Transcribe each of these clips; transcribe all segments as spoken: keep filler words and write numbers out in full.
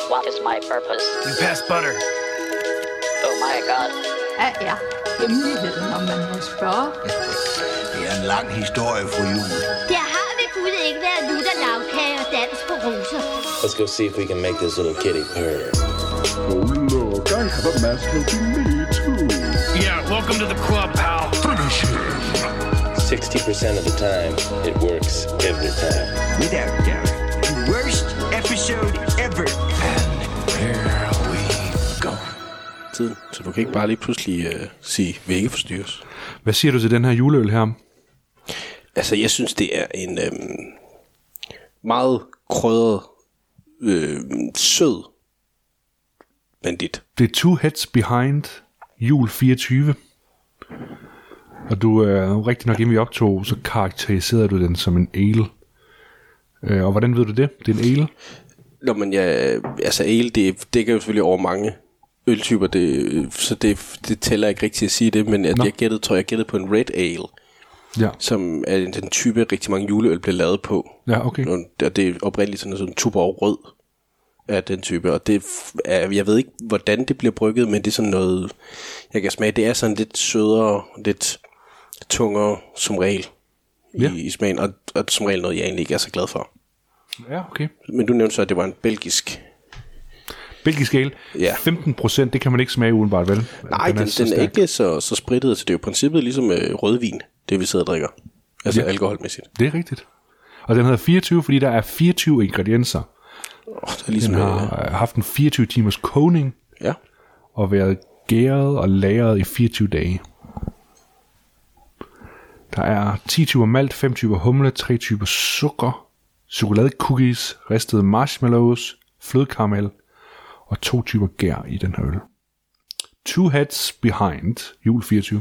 What is my purpose? You pass butter. Oh my god. Hvad er hemmeligheden, om man må spørge? Det er en lang historie, fru Jul. Der har ved Gud ikke været lutter lavkage og dans på roser. Let's go see if we can make this little kitty purr. Oh, look, I have a mask helping me, too. Yeah, welcome to the club, pal. Finish him. sixty percent of the time, it works every time. Without doubt, the worst episode ever. And here we go. Tiden, så du kan ikke bare lige pludselig uh, sige, vi ikke forstyrres. Hvad siger du til den her juleøl her? Altså, jeg synes, det er en øhm, meget krydret, øh, sød bandit. Det er Two Heads Behind Jul fireogtyve. Og du er øh, rigtig nok, inden vi optog, så karakteriserede du den som en ale. Øh, og hvordan ved du det? Det er en ale? Nå, men ja, altså ale, det dækker jo selvfølgelig over mange øltyper, det, så det, det tæller ikke rigtigt at sige det, men at jeg gættede, tror jeg, jeg gættede på en red ale. Ja. Som er den type, rigtig mange juleøl bliver lavet på. Ja, okay. Og det er oprindeligt sådan en Tuborg rød af den type. Og det er, jeg ved ikke, hvordan det bliver brygget, men det er sådan noget, jeg kan smage, det er sådan lidt sødere, lidt tungere som regel i, ja. i smagen. Og, og som regel noget, jeg egentlig ikke er så glad for. Ja, okay. Men du nævnte så, at det var en belgisk... Belgisk ale. Ja. femten procent, det kan man ikke smage udenbart, vel? Nej, den, den, er, den er ikke så, så sprittet, så det er jo princippet ligesom øh, rødvin, det vi sidder og drikker. Altså ja. Alkoholmæssigt. Det er rigtigt. Og den hedder fireogtyve, fordi der er fireogtyve ingredienser. Oh, det er ligesom, den har øh, haft en fireogtyve timers kogning. Ja. Og været gæret og lagret i fireogtyve dage. Der er ti typer malt, fem typer humle, tre typer sukker, chokoladecookies, ristede marshmallows, flødekaramel og to typer gær i den her øl. Two Heads Behind Jul fireogtyve.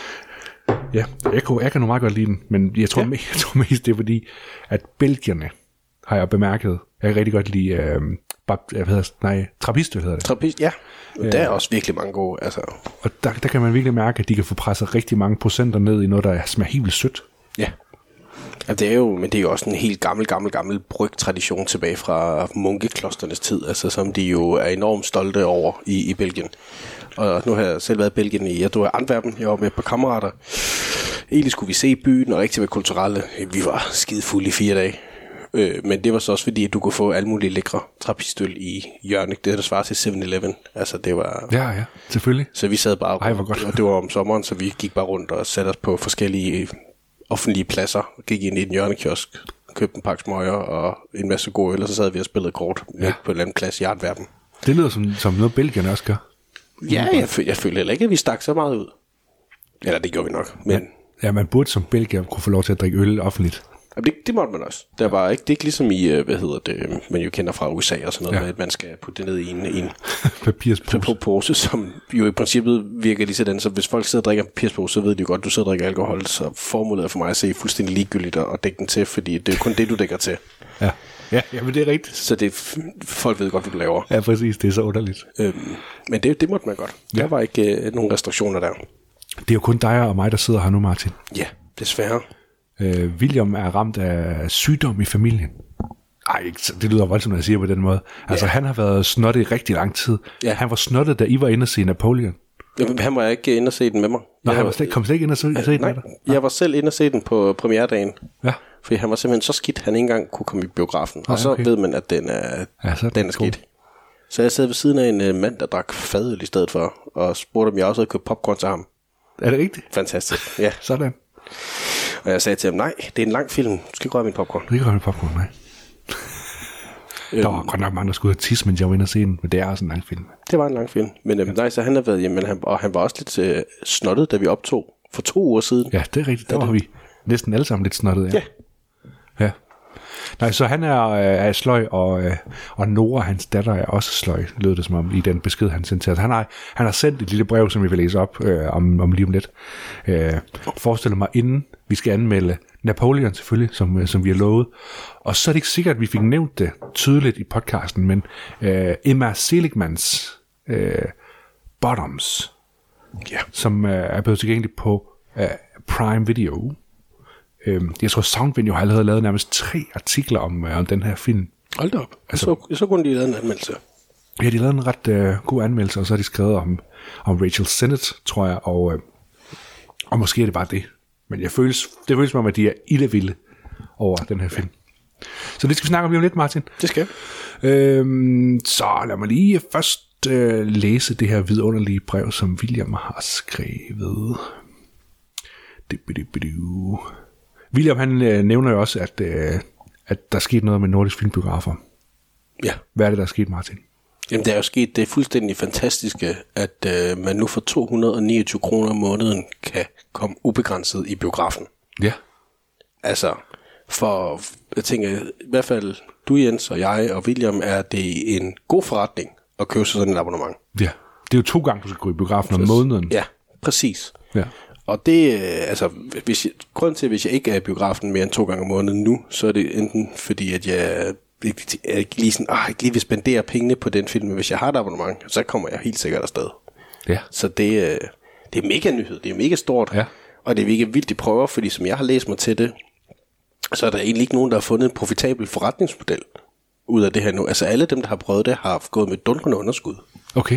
Ja, jeg kan, jeg kan nu meget godt lide den, men jeg tror, ja. mest, jeg tror mest det er fordi, at belgierne har jeg bemærket. Jeg kan rigtig godt lide, øh, bab, hvad hedder det? Nej, trappistøl hedder det. Trappist, ja. Der er også virkelig mange gode. Altså. Og der, der kan man virkelig mærke, at de kan få presset rigtig mange procenter ned i noget, der smager helt vildt sødt. Ja. Ja, det er jo, men det er jo også en helt gammel, gammel, gammel brygtradition tilbage fra munkeklosternes tid, altså som de jo er enormt stolte over i, i Belgien. Og nu har jeg selv været i Belgien i, jeg var i Antwerpen, jeg var med på kammerater. Egentlig skulle vi se byen og rigtig være kulturelle. Vi var skide fulde i fire dage. Øh, men det var så også fordi, at du kunne få alle mulige lækre trappistøl i hjørnet. Det der svarer til seven eleven. Altså det var... Ja, ja, selvfølgelig. Så vi sad bare... Ej, hvor godt. Og det var om sommeren, så vi gik bare rundt og satte os på forskellige offentlige pladser. Gik ind i en hjørnekiosk, købte en pakke smøger og en masse gode øl, og så sad vi og spillede kort ja. på en eller anden plads i Antwerpen. Det lyder som, som noget Belgien også gør. Ja, jeg, fø- jeg følte heller ikke, at vi stak så meget ud. Eller det gjorde vi nok, men... Ja, ja man burde som Belgier kunne få lov til at drikke øl offentligt. Ja, det, det måtte man også. Der var ikke, det er ikke ligesom i, hvad hedder det, man jo kender fra U S A og sådan noget, ja. med, at man skal putte det ned i en, en papirspose, pose, som jo i princippet virker lige sådan, så hvis folk sidder og drikker en papirspose, så ved de jo godt, at du sidder og drikker alkohol, så formålet er for mig at se fuldstændig ligegyldigt og dække den til, fordi det er kun det, du dækker til. Ja, ja, ja men det er rigtigt. Så det, folk ved godt, hvad du laver. Ja, præcis, det er så underligt. Øhm, men det, det måtte man godt. Der ja. var ikke øh, nogen restriktioner der. Det er jo kun dig og mig, der sidder her nu, Martin. Ja, desværre. Øh, William er ramt af sygdom i familien. Ej, det lyder voldsomt, når jeg siger på den måde. Altså, ja. han har været snottet i rigtig lang tid. Ja. Han var snottet, da I var inde og se Napoleon. Ja, han var ikke inde og se den med mig. Nå, han var slet, kom slet ikke ind og se, altså, se den nej, med dig? Jeg var selv inde og se den på premieredagen. Ja. Fordi han var simpelthen så skidt, han ikke engang kunne komme i biografen. Ja, og så okay. ved man, at den er, ja, så er, den er skidt. God. Så jeg sad ved siden af en uh, mand, der drak fadøl i stedet for, og spurgte, om jeg også havde købt popcorn til ham. Er det rigtigt? Fantastisk, ja. Sådan. Og jeg sagde til ham, nej, det er en lang film. Du skal ikke røre min popcorn. Du skal ikke røre min popcorn, nej. Der var godt nok mange, der skulle have tisse, mens jeg var inde og se den, men det er også en lang film. Det var en lang film. Men øhm, nej, så han har været hjemme, han, og han var også lidt øh, snottet, da vi optog for to uger siden. Ja, det er rigtigt. Der var det... vi næsten alle sammen lidt snottet. Ja. Ja. Ja. Nej, så han er, øh, er sløj, og, øh, og Nora, hans datter, er også sløj, lød det som om, i den besked, han sendte til os. Han har, han har sendt et lille brev, som vi vil læse op øh, om, om lige om lidt. Øh, forestiller mig, inden vi skal anmelde Napoleon selvfølgelig, som, som vi har lovet. Og så er det ikke sikkert, at vi fik nævnt det tydeligt i podcasten, men øh, Emma Seligmans øh, Bottoms, ja. som øh, er blevet tilgængelig på øh, Prime Video. Øh, jeg tror, Soundwind jo har allerede lavet nærmest tre artikler om, øh, om den her film. Hold da op. Altså, jeg, så, jeg så kun lige lavet en anmeldelse. Ja, de lavede en ret øh, god anmeldelse, og så har de skrevet om, om Rachel Sennett, tror jeg, og, øh, og måske er det bare det. Men jeg føles, det føles som om, at de er ildevilde over den her film. Så det skal vi snakke om lige om lidt, Martin. Det skal øhm, Så lad mig lige først øh, læse det her vidunderlige brev, som William har skrevet. William, han øh, nævner jo også, at, øh, at der er sket noget med nordisk filmbiografer. Ja. Hvad er det, der er sket, Martin? Jamen, der er jo sket det fuldstændig fantastiske, at øh, man nu for to hundrede og niogtyve kroner om måneden kan komme ubegrænset i biografen. Ja. Altså, for, jeg tænker, i hvert fald du, Jens, og jeg og William, er det en god forretning at købe sig sådan et abonnement. Ja, det er jo to gange, du skal gå i biografen om måneden. Ja, præcis. Ja. Og det, altså, hvis jeg, grunden til, hvis jeg ikke er i biografen mere end to gange om måneden nu, så er det enten fordi, at jeg ikke, ikke lige sådan, ah, ikke lige vil spendere pengene på den film, men hvis jeg har et abonnement, så kommer jeg helt sikkert afsted. Ja. Så det, det er mega nyhed, det er mega stort, ja. Og det er mega vildt, de prøver, fordi som jeg har læst mig til det, så er der egentlig ikke nogen, der har fundet en profitabel forretningsmodel ud af det her nu. Altså alle dem, der har prøvet det, har gået med dundrende underskud. Okay.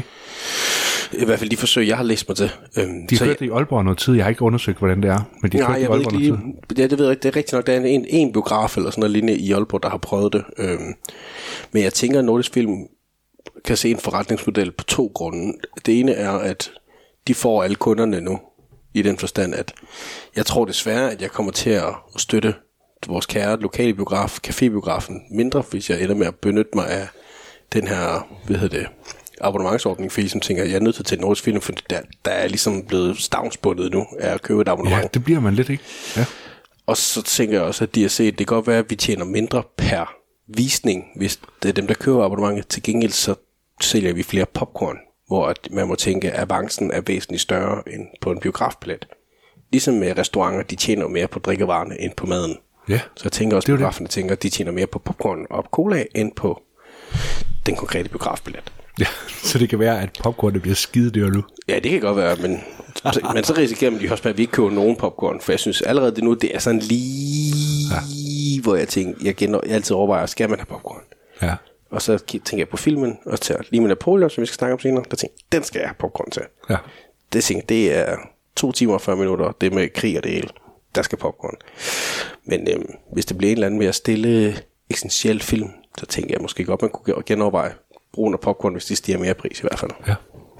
I hvert fald de forsøg, jeg har læst mig til. Øhm, de har hørt det i Aalborg noget tid. Jeg har ikke undersøgt, hvordan det er. Men de har nej, hørt det i Aalborg lige, noget tid. Ja, det ved jeg ikke. Det er rigtigt nok. Der er en, en biograf eller sådan noget lignende i Aalborg, der har prøvet det. Øhm, men jeg tænker, at Nordisk Film kan se en forretningsmodel på to grunde. Det ene er, at de får alle kunderne nu. I den forstand, at jeg tror desværre, at jeg kommer til at støtte vores kære lokale biograf, cafébiografen, mindre, hvis jeg ender med at benytte mig af den her, hvad hedder det, abonnementsordning, fordi som tænker, jeg er nødt til at tage Nordisk Film, for der, der er ligesom blevet stavnsbundet nu af at købe et abonnement. Ja, det bliver man lidt, ikke? Ja. Og så tænker jeg også, at de har set, det kan godt være, at vi tjener mindre per visning, hvis det er dem, der køber abonnementet. Til gengæld så sælger vi flere popcorn, hvor at man må tænke, at avancen er væsentligt større end på en biografbillet. Ligesom med restauranter, de tjener mere på drikkevarerne end på maden. Ja. Så jeg tænker også, at biograferne tænker, at de tjener mere på popcorn og cola end på den konkrete biografbillet. Ja, så det kan være, at popcorn bliver skide dyr nu. Ja, det kan godt være, men, men så risikerer man de også, at vi ikke køber nogen popcorn, for jeg synes allerede det nu, det er sådan lige, ja. Hvor jeg tænker, jeg, gener, jeg altid overvejer, skal man have popcorn? Ja. Og så tænker jeg på filmen, og tager lige med Napoleon, som vi skal snakke om senere, der tænker den skal jeg have popcorn til. Ja. Det tænker det er to timer og fyrre minutter, det med krig og det hele, der skal popcorn. Men øhm, hvis det bliver en eller anden mere stille, essentiel film, så tænker jeg måske godt, man kunne genoverveje brugen af popcorn, hvis de stiger mere pris i hvert fald. Ja.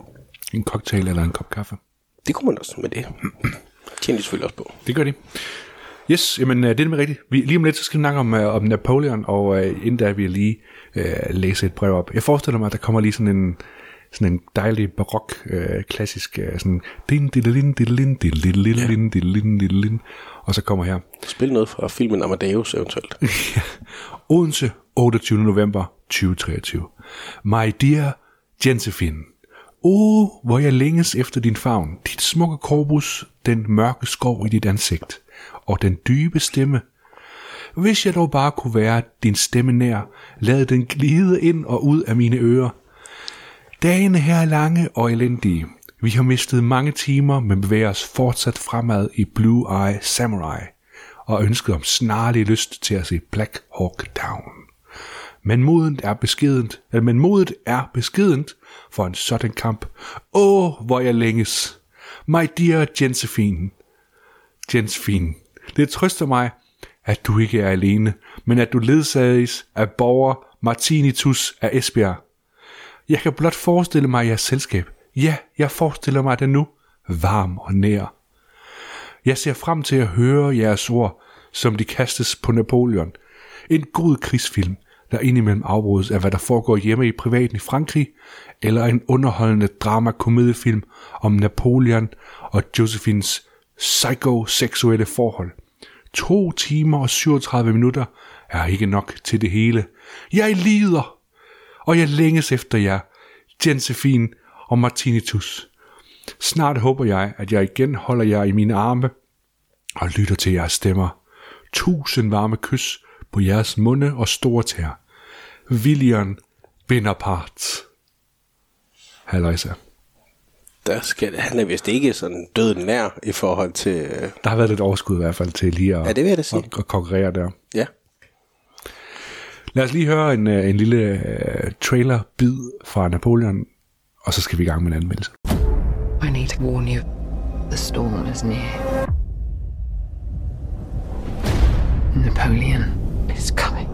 En cocktail eller en kop kaffe. Det kunne man også med det. Tjener de selvfølgelig også på. Det gør de. Yes, jamen det er med rigtigt. Vi, lige om lidt, så skal vi snakke om, uh, om Napoleon, og uh, inden da vil jeg lige uh, læse et brev op. Jeg forestiller mig, at der kommer lige sådan en, sådan en dejlig barok, uh, klassisk, uh, sådan din diddlin diddlin diddlin diddlin diddlin, og så kommer her. Spil noget fra filmen Amadeus eventuelt. Odense, otteogtyvende november tyve treogtyve. My dear Josephine. Åh, hvor jeg længes efter din favn, dit smukke korpus, den mørke skov i dit ansigt, og den dybe stemme. Hvis jeg dog bare kunne være din stemme nær, lad den glide ind og ud af mine ører. Dagene her er lange og elendige. Vi har mistet mange timer, men bevæger os fortsat fremad i Blue Eye Samurai, og ønsket om snarlig lyst til at se Black Hawk Down. Men modet er beskedent, men modet er beskedent for en sådan kamp. Åh, hvor jeg længes. My dear Josephine. Josephine. Det trøster mig, at du ikke er alene, men at du ledsages af borger Martinitus af Esbjerg. Jeg kan blot forestille mig jeres selskab. Ja, jeg forestiller mig det nu. Varm og nær. Jeg ser frem til at høre jeres ord, som de kastes på Napoleon. En god krigsfilm, der indimellem afbrydes af, hvad der foregår hjemme i privaten i Frankrig, eller en underholdende drama-komediefilm om Napoleon og Josephines psykoseksuelle forhold. To timer og syvogtredive minutter er ikke nok til det hele. Jeg lider, og jeg længes efter jer, Josephine og Martinitus. Snart håber jeg, at jeg igen holder jer i mine arme og lytter til jeres stemmer. Tusind varme kys på jeres munde og store tær. William Bonaparte. Halløjsa. Der skal, han er vist ikke sådan døden nær i forhold til... Der har været lidt overskud i hvert fald til lige at, ja, det vil jeg da sige. at, at konkurrere der. Ja. Lad os lige høre en, en lille uh, trailer-bid fra Napoleon, og så skal vi i gang med en anmeldelse. I need to warn you. The storm is near. Napoleon is coming.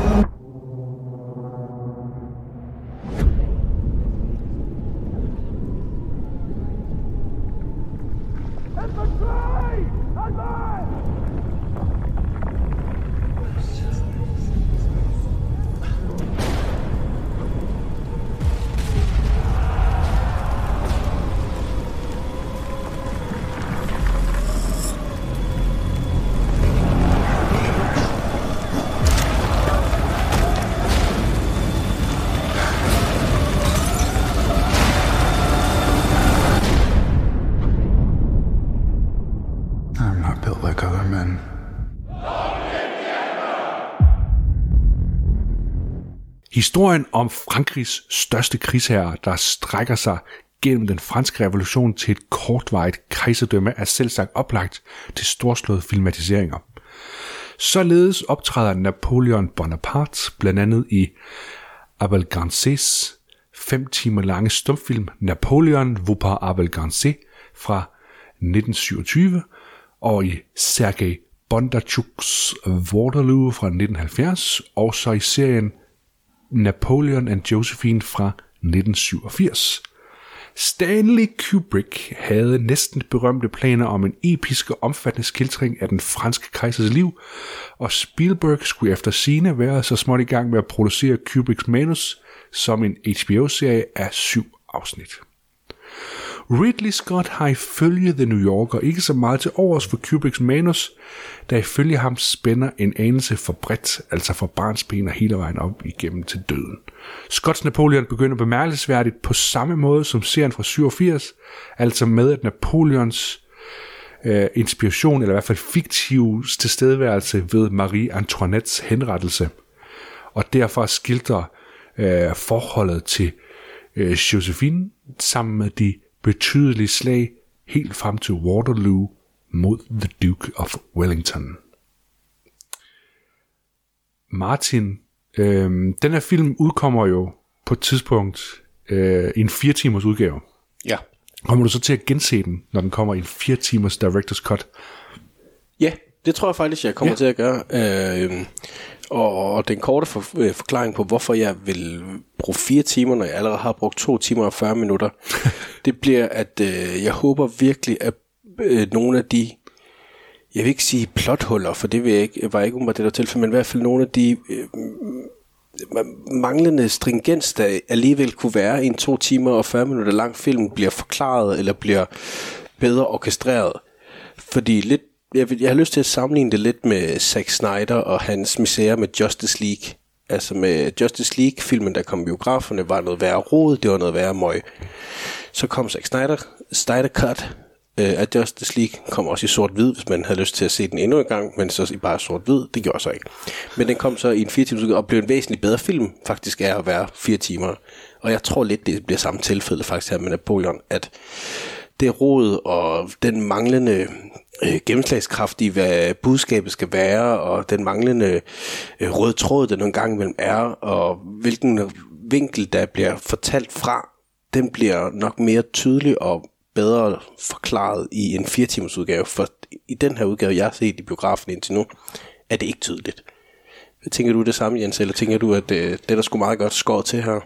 Historien om Frankrigs største krigsherre, der strækker sig gennem den franske revolution til et kortvarigt kejserdømme, er selvsagt oplagt til storslåede filmatiseringer. Således optræder Napoleon Bonaparte blandt andet i Abel Grandsets fem timer lange stumfilm Napoleon vous par Abel Grandsets fra nitten syvogtyve og i Sergej Bondarchuks Waterloo fra nitten halvfjerds og så i serien Napoleon and Josephine fra nitten syvogfirs. Stanley Kubrick havde næsten berømte planer om en episk og omfattende skildring af den franske kejsers liv, og Spielberg skulle efter sigende være så småt i gang med at producere Kubricks manus som en H B O-serie af syv afsnit. Ridley Scott har ifølge The New Yorker ikke så meget til overs for Kubricks manus, der ifølge ham spænder en anelse for bredt, altså fra barnsben og hele vejen op igennem til døden. Scotts Napoleon begynder bemærkelsesværdigt på samme måde som serien fra syvogfirs, altså med at Napoleons øh, inspiration, eller i hvert fald fiktiv tilstedeværelse ved Marie Antoinettes henrettelse, og derfor skildrer øh, forholdet til øh, Josephine sammen med de betydelige slag helt frem til Waterloo mod The Duke of Wellington. Martin, øh, den her film udkommer jo på et tidspunkt øh, i en fire timers udgave. Ja. Kommer du så til at gense den, når den kommer i en fire timers director's cut? Ja, det tror jeg faktisk, jeg kommer ja. til at gøre. Øh, og, og den korte for, øh, forklaring på, hvorfor jeg vil bruge fire timer, når jeg allerede har brugt to timer og fyrre minutter, det bliver, at øh, jeg håber virkelig, at øh, nogle af de, jeg vil ikke sige plothuller, for det vil jeg ikke, var ikke umiddelbart det der tilfælde, men i hvert fald nogle af de øh, manglende stringens, der alligevel kunne være i en to timer og fyrre minutter lang film, bliver forklaret eller bliver bedre orkestreret. Fordi lidt, jeg, jeg har lyst til at sammenligne det lidt med Zack Snyder og hans misære med Justice League. Altså med Justice League-filmen, der kom i biograferne, var noget værre rod, det var noget værre møg. Så kom Zack Snyder, Snyder Cut øh, af Justice League, kom også i sort-hvid, hvis man havde lyst til at se den endnu en gang, men så i bare sort-hvid, det gjorde så ikke. Men den kom så i en fire timers udgave, og blev en væsentligt bedre film, faktisk er at være fire timer. Og jeg tror lidt, det bliver samme tilfælde faktisk her med Napoleon, at det rod og den manglende øh, gennemslagskraft i, hvad budskabet skal være, og den manglende øh, røde tråd, der nogle gange imellem er, og hvilken vinkel, der bliver fortalt fra, den bliver nok mere tydelig og bedre forklaret i en fire timers udgave, for i den her udgave, jeg har set i biografen indtil nu, er det ikke tydeligt. Tænker du det samme, Jens, eller tænker du, at øh, det er der sgu meget godt skåret til her?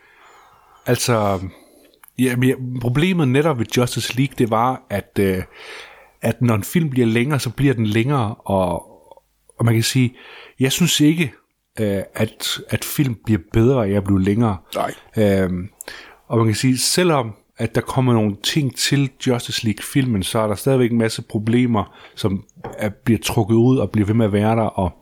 Altså, ja, problemet netop ved Justice League, det var, at, øh, at når en film bliver længere, så bliver den længere, og, og man kan sige, jeg synes ikke, øh, at, at film bliver bedre af at blive længere. Nej. Øhm, og man kan sige, selvom at der kommer nogle ting til Justice League-filmen, så er der stadigvæk en masse problemer, som er, bliver trukket ud og bliver ved med at være der, og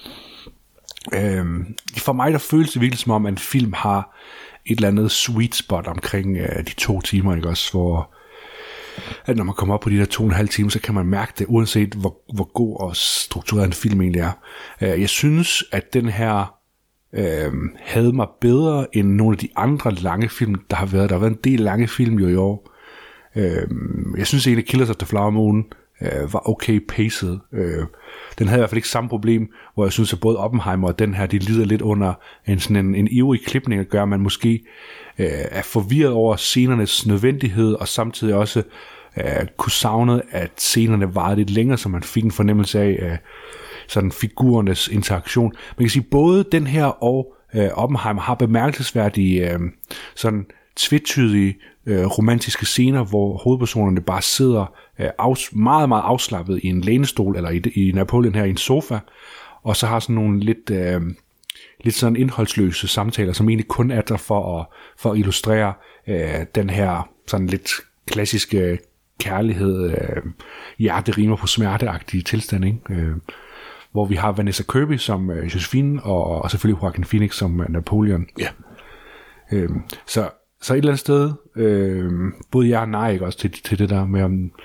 øhm, for mig der føles det virkelig som om, at en film har et eller andet sweet spot omkring øh, de to timer, ikke også, hvor at når man kommer op på de der to og en halv timer, så kan man mærke det, uanset hvor, hvor god og struktureret en film egentlig er. Øh, jeg synes, at den her øh, havde mig bedre end nogle af de andre lange film, der har været. Der har været en del lange film jo i år. Øh, jeg synes egentlig, Killers of the Flower Moon øh, var okay paced. Øh, den havde i hvert fald ikke samme problem, hvor jeg synes, at både Oppenheimer og den her, de lider lidt under en sådan en, en ivrig klipning, at gøre, at man måske øh, er forvirret over scenernes nødvendighed, og samtidig også øh, kunne savne, at scenerne varede lidt længere, så man fik en fornemmelse af øh, sådan figurernes interaktion. Man kan sige, både den her og øh, Oppenheimer har bemærkelsesværdige øh, sådan tvetydige øh, romantiske scener, hvor hovedpersonerne bare sidder øh, afs- meget, meget afslappet i en lænestol, eller i, i Napoleon her i en sofa, og så har sådan nogle lidt, øh, lidt sådan indholdsløse samtaler, som egentlig kun er der for at, for at illustrere øh, den her sådan lidt klassiske kærlighed, øh, hjerte rimer på smerteagtige tilstand, ikke? Øh, hvor vi har Vanessa Kirby som øh, Josephine, og, og selvfølgelig Joaquin Phoenix som øh, Napoleon. Ja. Øh, så Så et eller andet sted, øh, både jeg og nej, ikke også til, til det der med, um,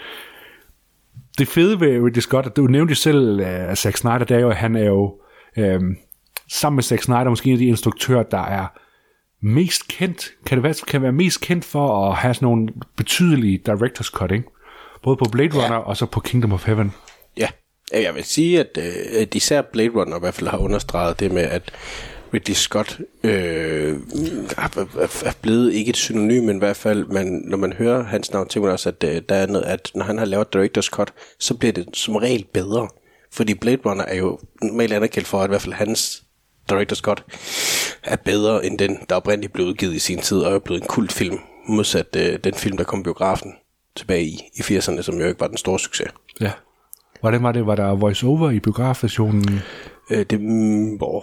det fede ved Ridley Scott, at du nævnte selv, uh, Zack Snyder, det er jo, at han er jo, øh, sammen med Zack Snyder, måske en af de instruktører, der er mest kendt, kan det være, kan være mest kendt for at have sådan nogle betydelige director's cut, ikke? Både på Blade Runner, ja, og så på Kingdom of Heaven. Ja, jeg vil sige, at, at især Blade Runner i hvert fald har understreget det med, at Ridley Scott øh, er blevet ikke et synonym, men i hvert fald, man, når man hører hans navn, tænker man også, at, der er noget, at når han har lavet Director's Cut, så bliver det som regel bedre. Fordi Blade Runner er jo normalt anerkendt for, at i hvert fald hans Director's Cut er bedre end den, der oprindeligt blev udgivet i sin tid, og er blevet en kultfilm, modsat øh, den film, der kom i biografen tilbage i, i firserne, som jo ikke var den store succes. Ja. Hvordan var det? Var der voice-over i biografversionen? Øh, det... Mm, oh.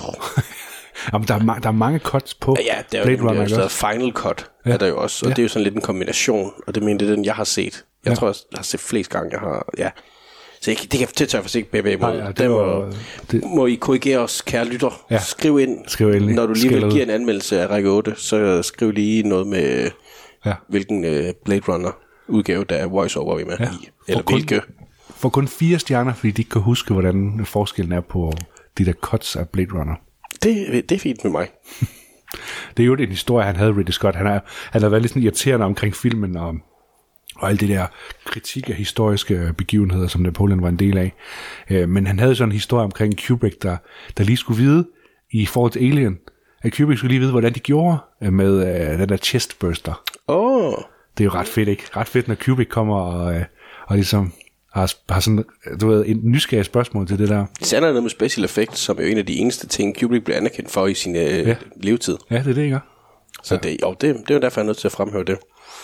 Jamen, der, er ma- der er mange cuts på ja, ja, der er Blade jo Runner, der er Final Cut, ja, er der jo også, og ja, det er jo sådan lidt en kombination, og det mener det er den, jeg har set. Jeg ja. tror også, jeg har set flest gange, jeg har, ja. Så jeg, det kan det tør jeg faktisk ikke bevæge mig. Ja, ja, det må, det... må I korrigere os, kære lytter. Ja. Skriv ind, skriv ind, når du lige vil give en anmeldelse af række otte, så skriv lige noget med, ja, hvilken uh, Blade Runner udgave, der er voice-over vi med ja. i, eller kun, hvilke. For kun fire stjerner, fordi de ikke kan huske, hvordan forskellen er på de der cuts af Blade Runner. Det, det er fint med mig. Det er jo en historie, han havde, Ridley Scott. Han har, han har været lidt sådan irriterende omkring filmen, og, og alt det der kritik af historiske begivenheder, som Napoleon var en del af. Øh, men han havde sådan en historie omkring Kubrick, der, der lige skulle vide, i forhold til Alien, at Kubrick skulle lige vide, hvordan de gjorde med øh, den der chestburster. Åh! Oh. Det er jo ret fedt, ikke? Ret fedt, når Kubrick kommer og, øh, og ligesom... har, har sådan, du ved, en nysgerrig spørgsmål til det der. Det er noget med special effects, som er jo en af de eneste ting, Kubrick blev anerkendt for i sin øh, ja. levetid. Ja, det er det, ikke? Så ja. det, jo, det, det er jo derfor, jeg er nødt til at fremhæve det.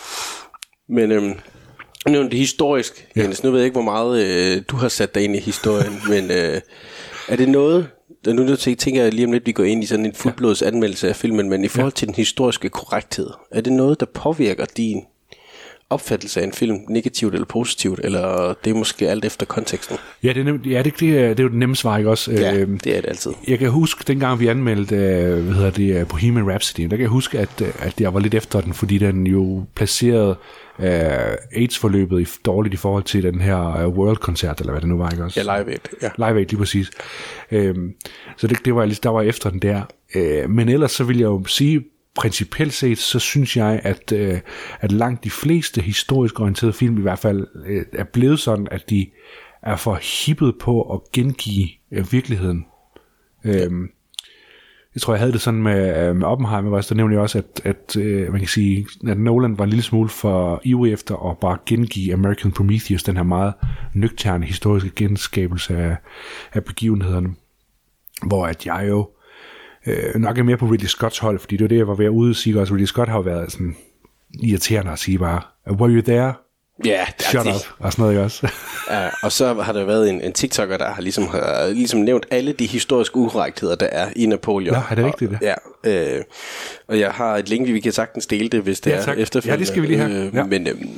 Men øhm, nu er det historisk, ja. Jens. Nu ved jeg ikke, hvor meget øh, du har sat dig ind i historien, men øh, er det noget, nu nødt til, tænker jeg lige om lidt, vi går ind i sådan en fuldblods anmeldelse af filmen, men i forhold til den historiske korrekthed, er det noget, der påvirker din opfattelse af en film, negativt eller positivt, eller det er måske alt efter konteksten? Ja, det er, nem, ja, det, det, er, det er jo den nemme svar, ikke også? Ja, øhm, det er det altid. Jeg kan huske, dengang vi anmeldte, hvad hedder det, Bohemian Rhapsody, der kan jeg huske, at, at jeg var lidt efter den, fordi den jo placerede uh, AIDS-forløbet i, dårligt i forhold til den her uh, World-koncert, eller hvad det nu var, ikke også? Ja, Live Aid. Ja. Live Aid, lige præcis. Øhm, så det, det var der var efter den der. Øh, men ellers så vil jeg jo sige, principielt set, så synes jeg, at, øh, at langt de fleste historisk orienterede film i hvert fald øh, er blevet sådan, at de er for hippet på at gengive øh, virkeligheden. Ja. Øhm, jeg tror, jeg havde det sådan med, med Oppenheimer, der nævnte jeg også, at, at øh, man kan sige, at Nolan var en lille smule for ivrig efter at bare gengive American Prometheus, den her meget nøgterne historiske genskabelse af, af begivenhederne, hvor at jeg jo Øh, nok er mere på Ridley Scotts hold, fordi det var det, jeg var ved at ude at sige også. Ridley Scott har jo været sådan irriterende at sige bare, were you there? Ja, yeah, shut det. up, og sådan noget også. Ja, og så har der været en, en TikToker, der har ligesom, har ligesom nævnt alle de historiske ukorrektheder, der er i Napoleon. Ja, er det rigtigt det? Og, ja, øh, og jeg har et link, vi kan sagtens dele det, hvis det ja, er efterfølgende. Ja, det skal vi lige have. Ja. Øh, men øh,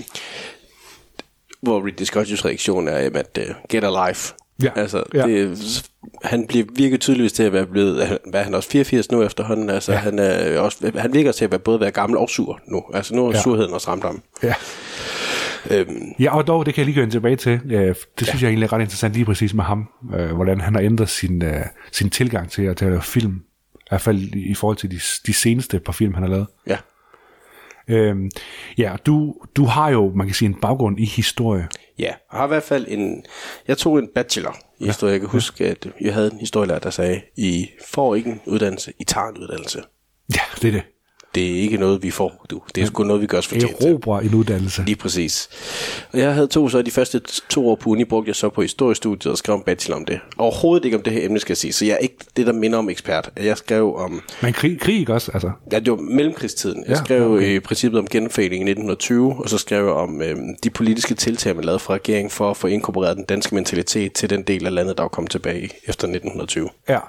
hvor Ridley Scotts reaktion er, at uh, get a life. Ja, altså, ja. Det, han bliver virket tydeligvis til at være blevet, hvad er han også, fireogfirs nu efterhånden, altså ja. han, er også, han virker til at være både være gammel og sur nu, altså nu er ja. surheden også ramt ham. Ja. Øhm. Ja, og dog, det kan jeg lige gøre tilbage til, det synes ja. jeg egentlig er ret interessant lige præcis med ham, øh, hvordan han har ændret sin, øh, sin tilgang til at, til at lave film, i hvert fald i forhold til de, de seneste par film, han har lavet. Ja. Øhm, ja, du, du har jo, man kan sige, en baggrund i historie. Ja, jeg har i hvert fald en... Jeg tog en bachelor i ja. historie. Jeg kan huske, at jeg havde en historielærer, der sagde, I får ikke en uddannelse, I tager en uddannelse. Ja, det er det. Det er ikke noget, vi får, du. Det er sgu noget, vi gør os fortjent til. Erobre en uddannelse. Lige præcis. Og jeg havde to så de første to år på uni, brugte jeg så på historiestudiet og skrev en bachelor om det. Overhovedet ikke om det her emne, skal jeg sige. Så jeg er ikke det, der minder om ekspert. Jeg skrev om... Men krig, krig ikke også, altså? Ja, det var mellemkrigstiden. Jeg skrev ja, okay. i princippet om genforening i nitten tyve, og så skrev jeg om øhm, de politiske tiltag, man lavede fra regeringen for at få inkorporeret den danske mentalitet til den del af landet, der var kommet tilbage efter nitten tyve. Ja.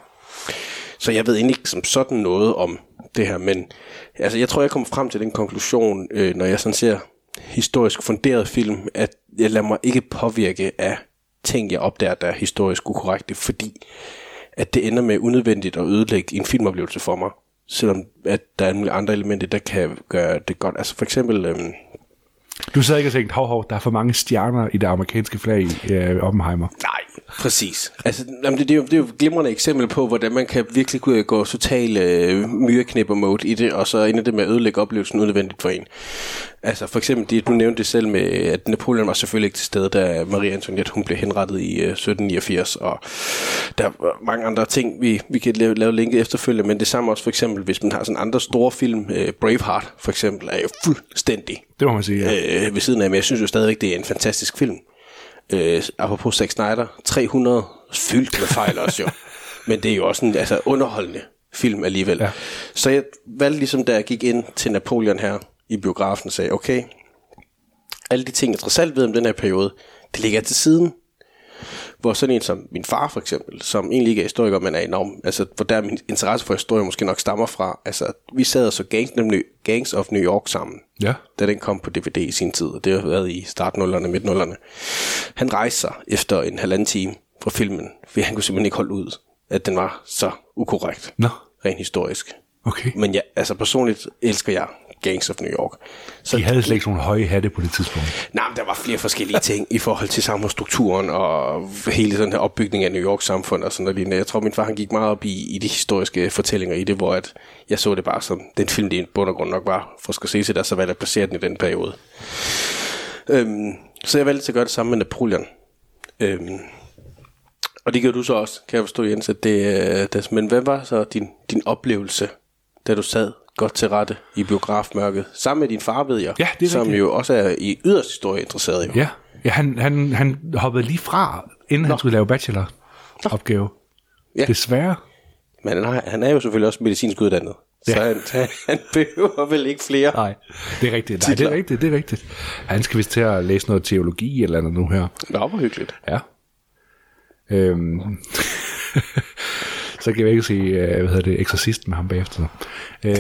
Så jeg ved egentlig ikke som sådan noget om det her, men altså, jeg tror, jeg kommer frem til den konklusion, øh, når jeg sådan ser historisk funderet film, at jeg lader mig ikke påvirke af ting, jeg opdager, der er historisk ukorrekte, fordi at det ender med unødvendigt at ødelægge en filmoplevelse for mig, selvom at der er nogle andre elementer, der kan gøre det godt. Altså for eksempel... Øh, Du sad ikke og tænkte, hov, hov, der er for mange stjerner i det amerikanske flag i øh, Oppenheimer. Nej, præcis. Altså, jamen, det, det, er jo, det er jo et glimrende eksempel på, hvordan man kan virkelig gå, gå total øh, myreknipper-mode i det, og så ender det med at ødelægge oplevelsen unødvendigt for en. Altså for eksempel, det, du nævnte det selv med, at Napoleon var selvfølgelig ikke til stede, da Marie Antoinette hun blev henrettet i øh, sytten niogfirs, og der er mange andre ting, vi, vi kan lave, lave linket efterfølgende, men det samme også for eksempel, hvis man har sådan andre store film, øh, Braveheart for eksempel, er jo fuldstændig det må man sige, ja. øh, ved siden af, men jeg synes jo stadigvæk, det er en fantastisk film. Øh, apropos Zack Snyder, tre hundrede fyldt med fejl også jo, men det er jo også en altså, underholdende film alligevel. Ja. Så jeg valgte ligesom, da jeg gik ind til Napoleon her i biografen og sagde, okay, alle de ting, jeg trods alt ved om den her periode, det ligger til siden. Hvor sådan en som min far for eksempel, som egentlig ikke er historiker, men er enorm, altså hvor der min interesse for historie måske nok stammer fra, altså vi sad og så Gangs, Gangs of New York sammen, ja. Da den kom på D V D i sin tid, og det har været i startnullerne, midtnullerne. Han rejste sig efter en halvanden time fra filmen, fordi han kunne simpelthen ikke holde ud, at den var så ukorrekt, no. rent historisk. Okay. Men ja, altså personligt elsker jeg Gangs of New York. Så de havde slet ikke sådan nogle høje hatte på det tidspunkt. Nej, men der var flere forskellige ting i forhold til samfundsstrukturen og hele sådan her opbygning af New York samfund og sådan noget. Jeg tror, min far han gik meget op i, i de historiske fortællinger i det, hvor at jeg så det bare som den film, det i bund og grund nok var for Scorsese, der så valgte at placere den i den periode. Øhm, så jeg valgte til at gøre det samme med Napoleon. Øhm, og det gjorde du så også, kan jeg forstå, Jens, at det, det, men hvad var så din, din oplevelse, da du sad godt til rette i biografmørket, sammen med din far, ved jeg, ja, det er som rigtigt. jo også er i yderst historie interesseret. Jo. Ja, ja han, han, han hoppede lige fra, inden Nå. han skulle lave bacheloropgave. Ja. Desværre. Men han, har, han er jo selvfølgelig også medicinsk uddannet, ja. Så han, han behøver vel ikke flere. Nej, det er rigtigt. Nej, det er rigtigt, det er rigtigt. Han skal vist til at læse noget teologi eller andet nu her. Nå, hvor hyggeligt. Ja. Øhm... Så kan jeg ikke sige, hvad hedder det, eksorcist med ham bagefter. Øh,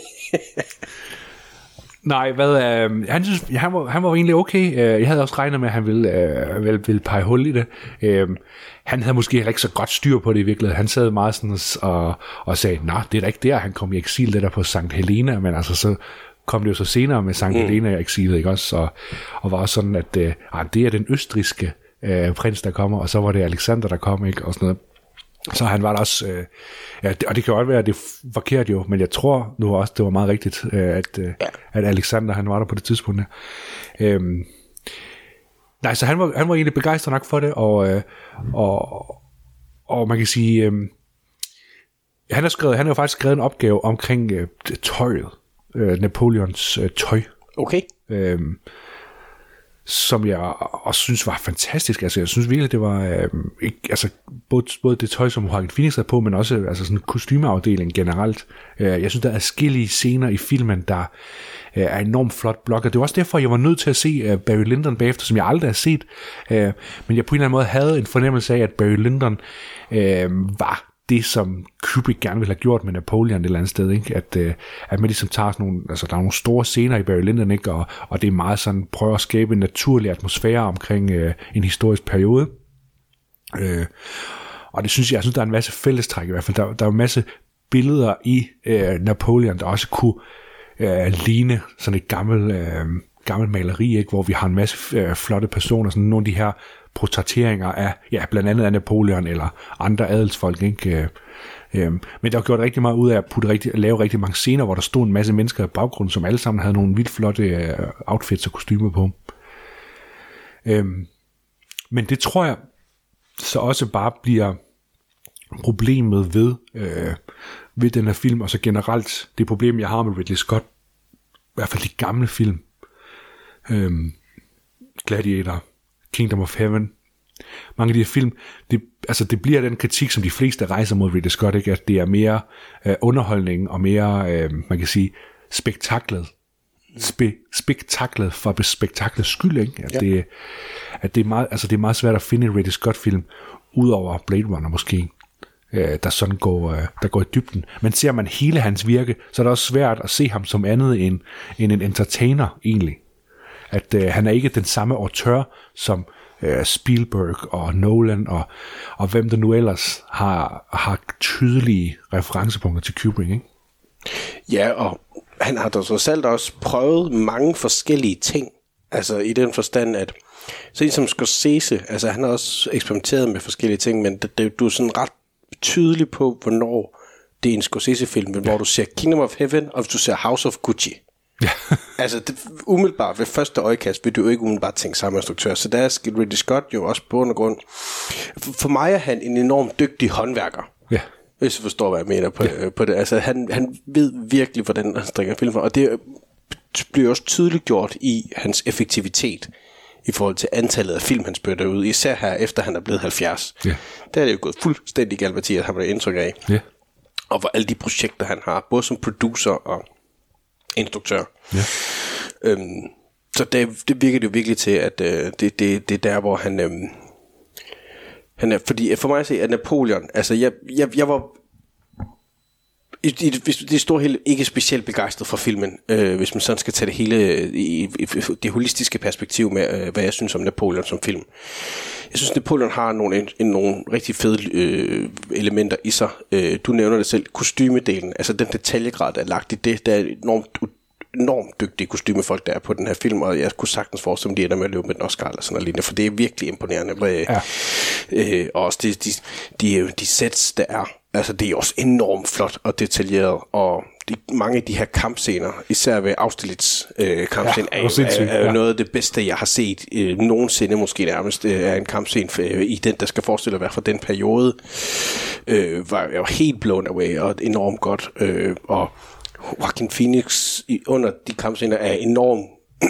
nej, hvad, øh, han, synes, han, var, han var egentlig okay. Jeg havde også regnet med, at han ville, øh, ville, ville pege hul i det. Øh, han havde måske heller ikke så godt styr på det i virkeligheden. Han sad meget sådan og, og sagde, nej, det er da ikke der, han kom i eksil, det der på Sankt Helena, men altså så kom det jo så senere med Sankt mm. Helena i eksilet, ikke også? Og, og var også sådan, at øh, det er den østrigske øh, prins, der kommer, og så var det Alexander, der kom, ikke? Og sådan noget. Så han var der også, øh, ja, og det kan godt være, at det er forkert jo, men jeg tror nu også, det var meget rigtigt, øh, at, øh, at Alexander, han var der på det tidspunkt. Øhm, nej, så han var, han var egentlig begejstret nok for det, og, øh, og, og man kan sige, øh, han har skrevet, han har jo faktisk skrevet en opgave omkring øh, tøjet, øh, Napoleons øh, tøj. Okay. Øhm, som jeg også synes var fantastisk. Altså, jeg synes virkelig, det var øh, ikke, altså, både, både det tøj, som Joaquin Phoenix havde på, men også altså, sådan en kostymeafdeling generelt. Øh, jeg synes, der er adskillige scener i filmen, der øh, er enormt flot blokket. Det var også derfor, jeg var nødt til at se øh, Barry Lyndon bagefter, som jeg aldrig har set. Øh, men jeg på en eller anden måde havde en fornemmelse af, at Barry Lyndon øh, var det, som Kubrick gerne ville have gjort med Napoleon et eller andet sted, ikke? At, øh, at man ligesom tager sådan nogle, altså der er nogle store scener i Barry Lyndon, ikke? Og, og det er meget sådan, prøver at skabe en naturlig atmosfære omkring øh, en historisk periode. Øh, og det synes jeg, jeg synes, der er en masse fællestræk i hvert fald. Der, der er en masse billeder i øh, Napoleon, der også kunne øh, ligne sådan et gammelt, øh, gammelt maleri, ikke? Hvor vi har en masse øh, flotte personer, sådan nogle af de her portrætteringer af, ja, blandt andet af Napoleon eller andre adelsfolk, ikke? Øhm, men der var gjort rigtig meget ud af at, putte rigtig, at lave rigtig mange scener, hvor der stod en masse mennesker i baggrunden, som alle sammen havde nogle vildt flotte øh, outfits og kostymer på. Øhm, men det tror jeg så også bare bliver problemet ved, øh, ved den her film, og så generelt det problem, jeg har med Ridley Scott, i hvert fald de gamle film, øhm, Gladiator, Kingdom of Heaven, mange af de her film, det, altså det bliver den kritik, som de fleste rejser mod Ridley Scott, ikke? At det er mere øh, underholdning og mere, øh, man kan sige, spektaklet. Spe, spektaklet for spektaklets skyld, ikke? At, ja. det, at det, er meget, altså det er meget svært at finde en Ridley Scott-film, udover Blade Runner måske, øh, der sådan går, øh, der går i dybden. Men ser man hele hans virke, så er det også svært at se ham som andet end, end en entertainer, egentlig. At øh, han er ikke den samme auteur, som øh, Spielberg og Nolan og, og hvem der nu ellers har, har tydelige referencepunkter til Kubrick, ikke? Ja, og han har da så selv også prøvet mange forskellige ting. Altså i den forstand, at så en som Scorsese, altså han har også eksperimenteret med forskellige ting, men det, det, du er sådan ret tydelig på, hvornår det er en Scorsese-film, ja. Hvor du ser Kingdom of Heaven, og hvis du ser House of Gucci. Ja. Altså det, umiddelbart ved første øjekast vil du jo ikke umiddelbart tænke samme instruktør. Så der er Ridley Scott jo også på en grund. For, for mig er han en enormt dygtig håndværker. Ja. Hvis du forstår, hvad jeg mener på, ja. på det. Altså han, han ved virkelig, hvordan han strikker film for. Og det bliver også tydeligt gjort i hans effektivitet i forhold til antallet af film, han spytter ud. Især her, efter han er blevet halvfjerds. Ja. Der er det jo gået fuldstændig galt, Mathias, har man indtryk af. Ja. Og hvor alle de projekter, han har, både som producer og instruktør. Ja. Øhm, så det, det virker det jo virkelig til, at øh, det, det, det er der, hvor han... Øh, han er, fordi for mig at se, at Napoleon... Altså, jeg, jeg, jeg var... I, i, det står helt ikke specielt begejstret for filmen, øh, hvis man sådan skal tage det hele i, i, i det holistiske perspektiv med, øh, hvad jeg synes om Napoleon som film. Jeg synes, Napoleon har nogle, en, en, nogle rigtig fede øh, elementer i sig. Øh, du nævner det selv, kostymedelen, altså den detaljegrad, der er lagt i det, der er enormt, enormt dygtige kostymefolk, der er på den her film, og jeg kunne sagtens forestille, om de ender med at løbe med den Oscar eller sådan noget lignende, for det er virkelig imponerende. Ja. Øh, og også de, de, de, de sets, der er, altså det er også enormt flot og detaljeret, og de, mange af de her kampscener, især ved Austerlitz øh, kampscene, ja, er, er, er ja. noget af det bedste, jeg har set øh, nogensinde, måske nærmest øh, er en kampscene for, øh, i den, der skal forestille at være fra den periode, øh, var jeg var helt blown away, og enormt godt, øh, og Joaquin Phoenix i, under de kampscener er enormt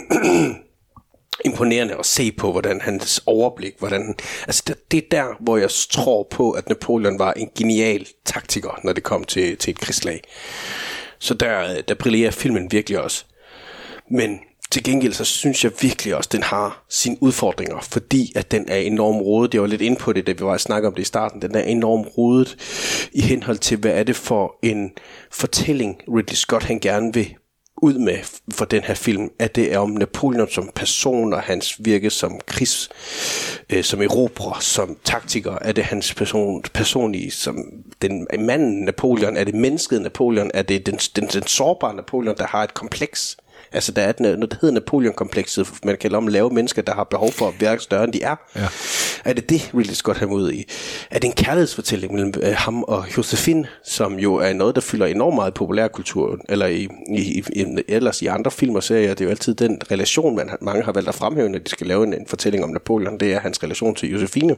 imponerende at se på, hvordan hans overblik, hvordan, altså det, det er der, hvor jeg tror på, at Napoleon var en genial taktiker, når det kom til, til et krigslag. Så der, der brillerer filmen virkelig også. Men til gengæld, så synes jeg virkelig også, at den har sine udfordringer, fordi at den er enormt rodet. Jeg var lidt inde på det, da vi var at snakke om det i starten. Den er enormt rodet i henhold til, hvad er det for en fortælling, Ridley Scott han gerne vil ud med for den her film, at det er om Napoleon som person og hans virke som krigs, øh, som erobrer, som taktiker. Er det hans person, personlige, som den manden Napoleon, er det mennesket Napoleon, er det den, den, den sårbare Napoleon, der har et kompleks. Altså der er et, noget, der hedder Napoleon-komplekset, man kalder om lave mennesker, der har behov for at virke større, end de er. Ja. Er det det, Ridley Scott har ud i? Er det en kærlighedsfortælling mellem øh, ham og Josephine, som jo er noget, der fylder enormt meget i populærkulturen, eller i, i, i, ellers i andre film og serier? Det er jo altid den relation, man, mange har valgt at fremhæve, når de skal lave en, en fortælling om Napoleon. Det er hans relation til Josephine.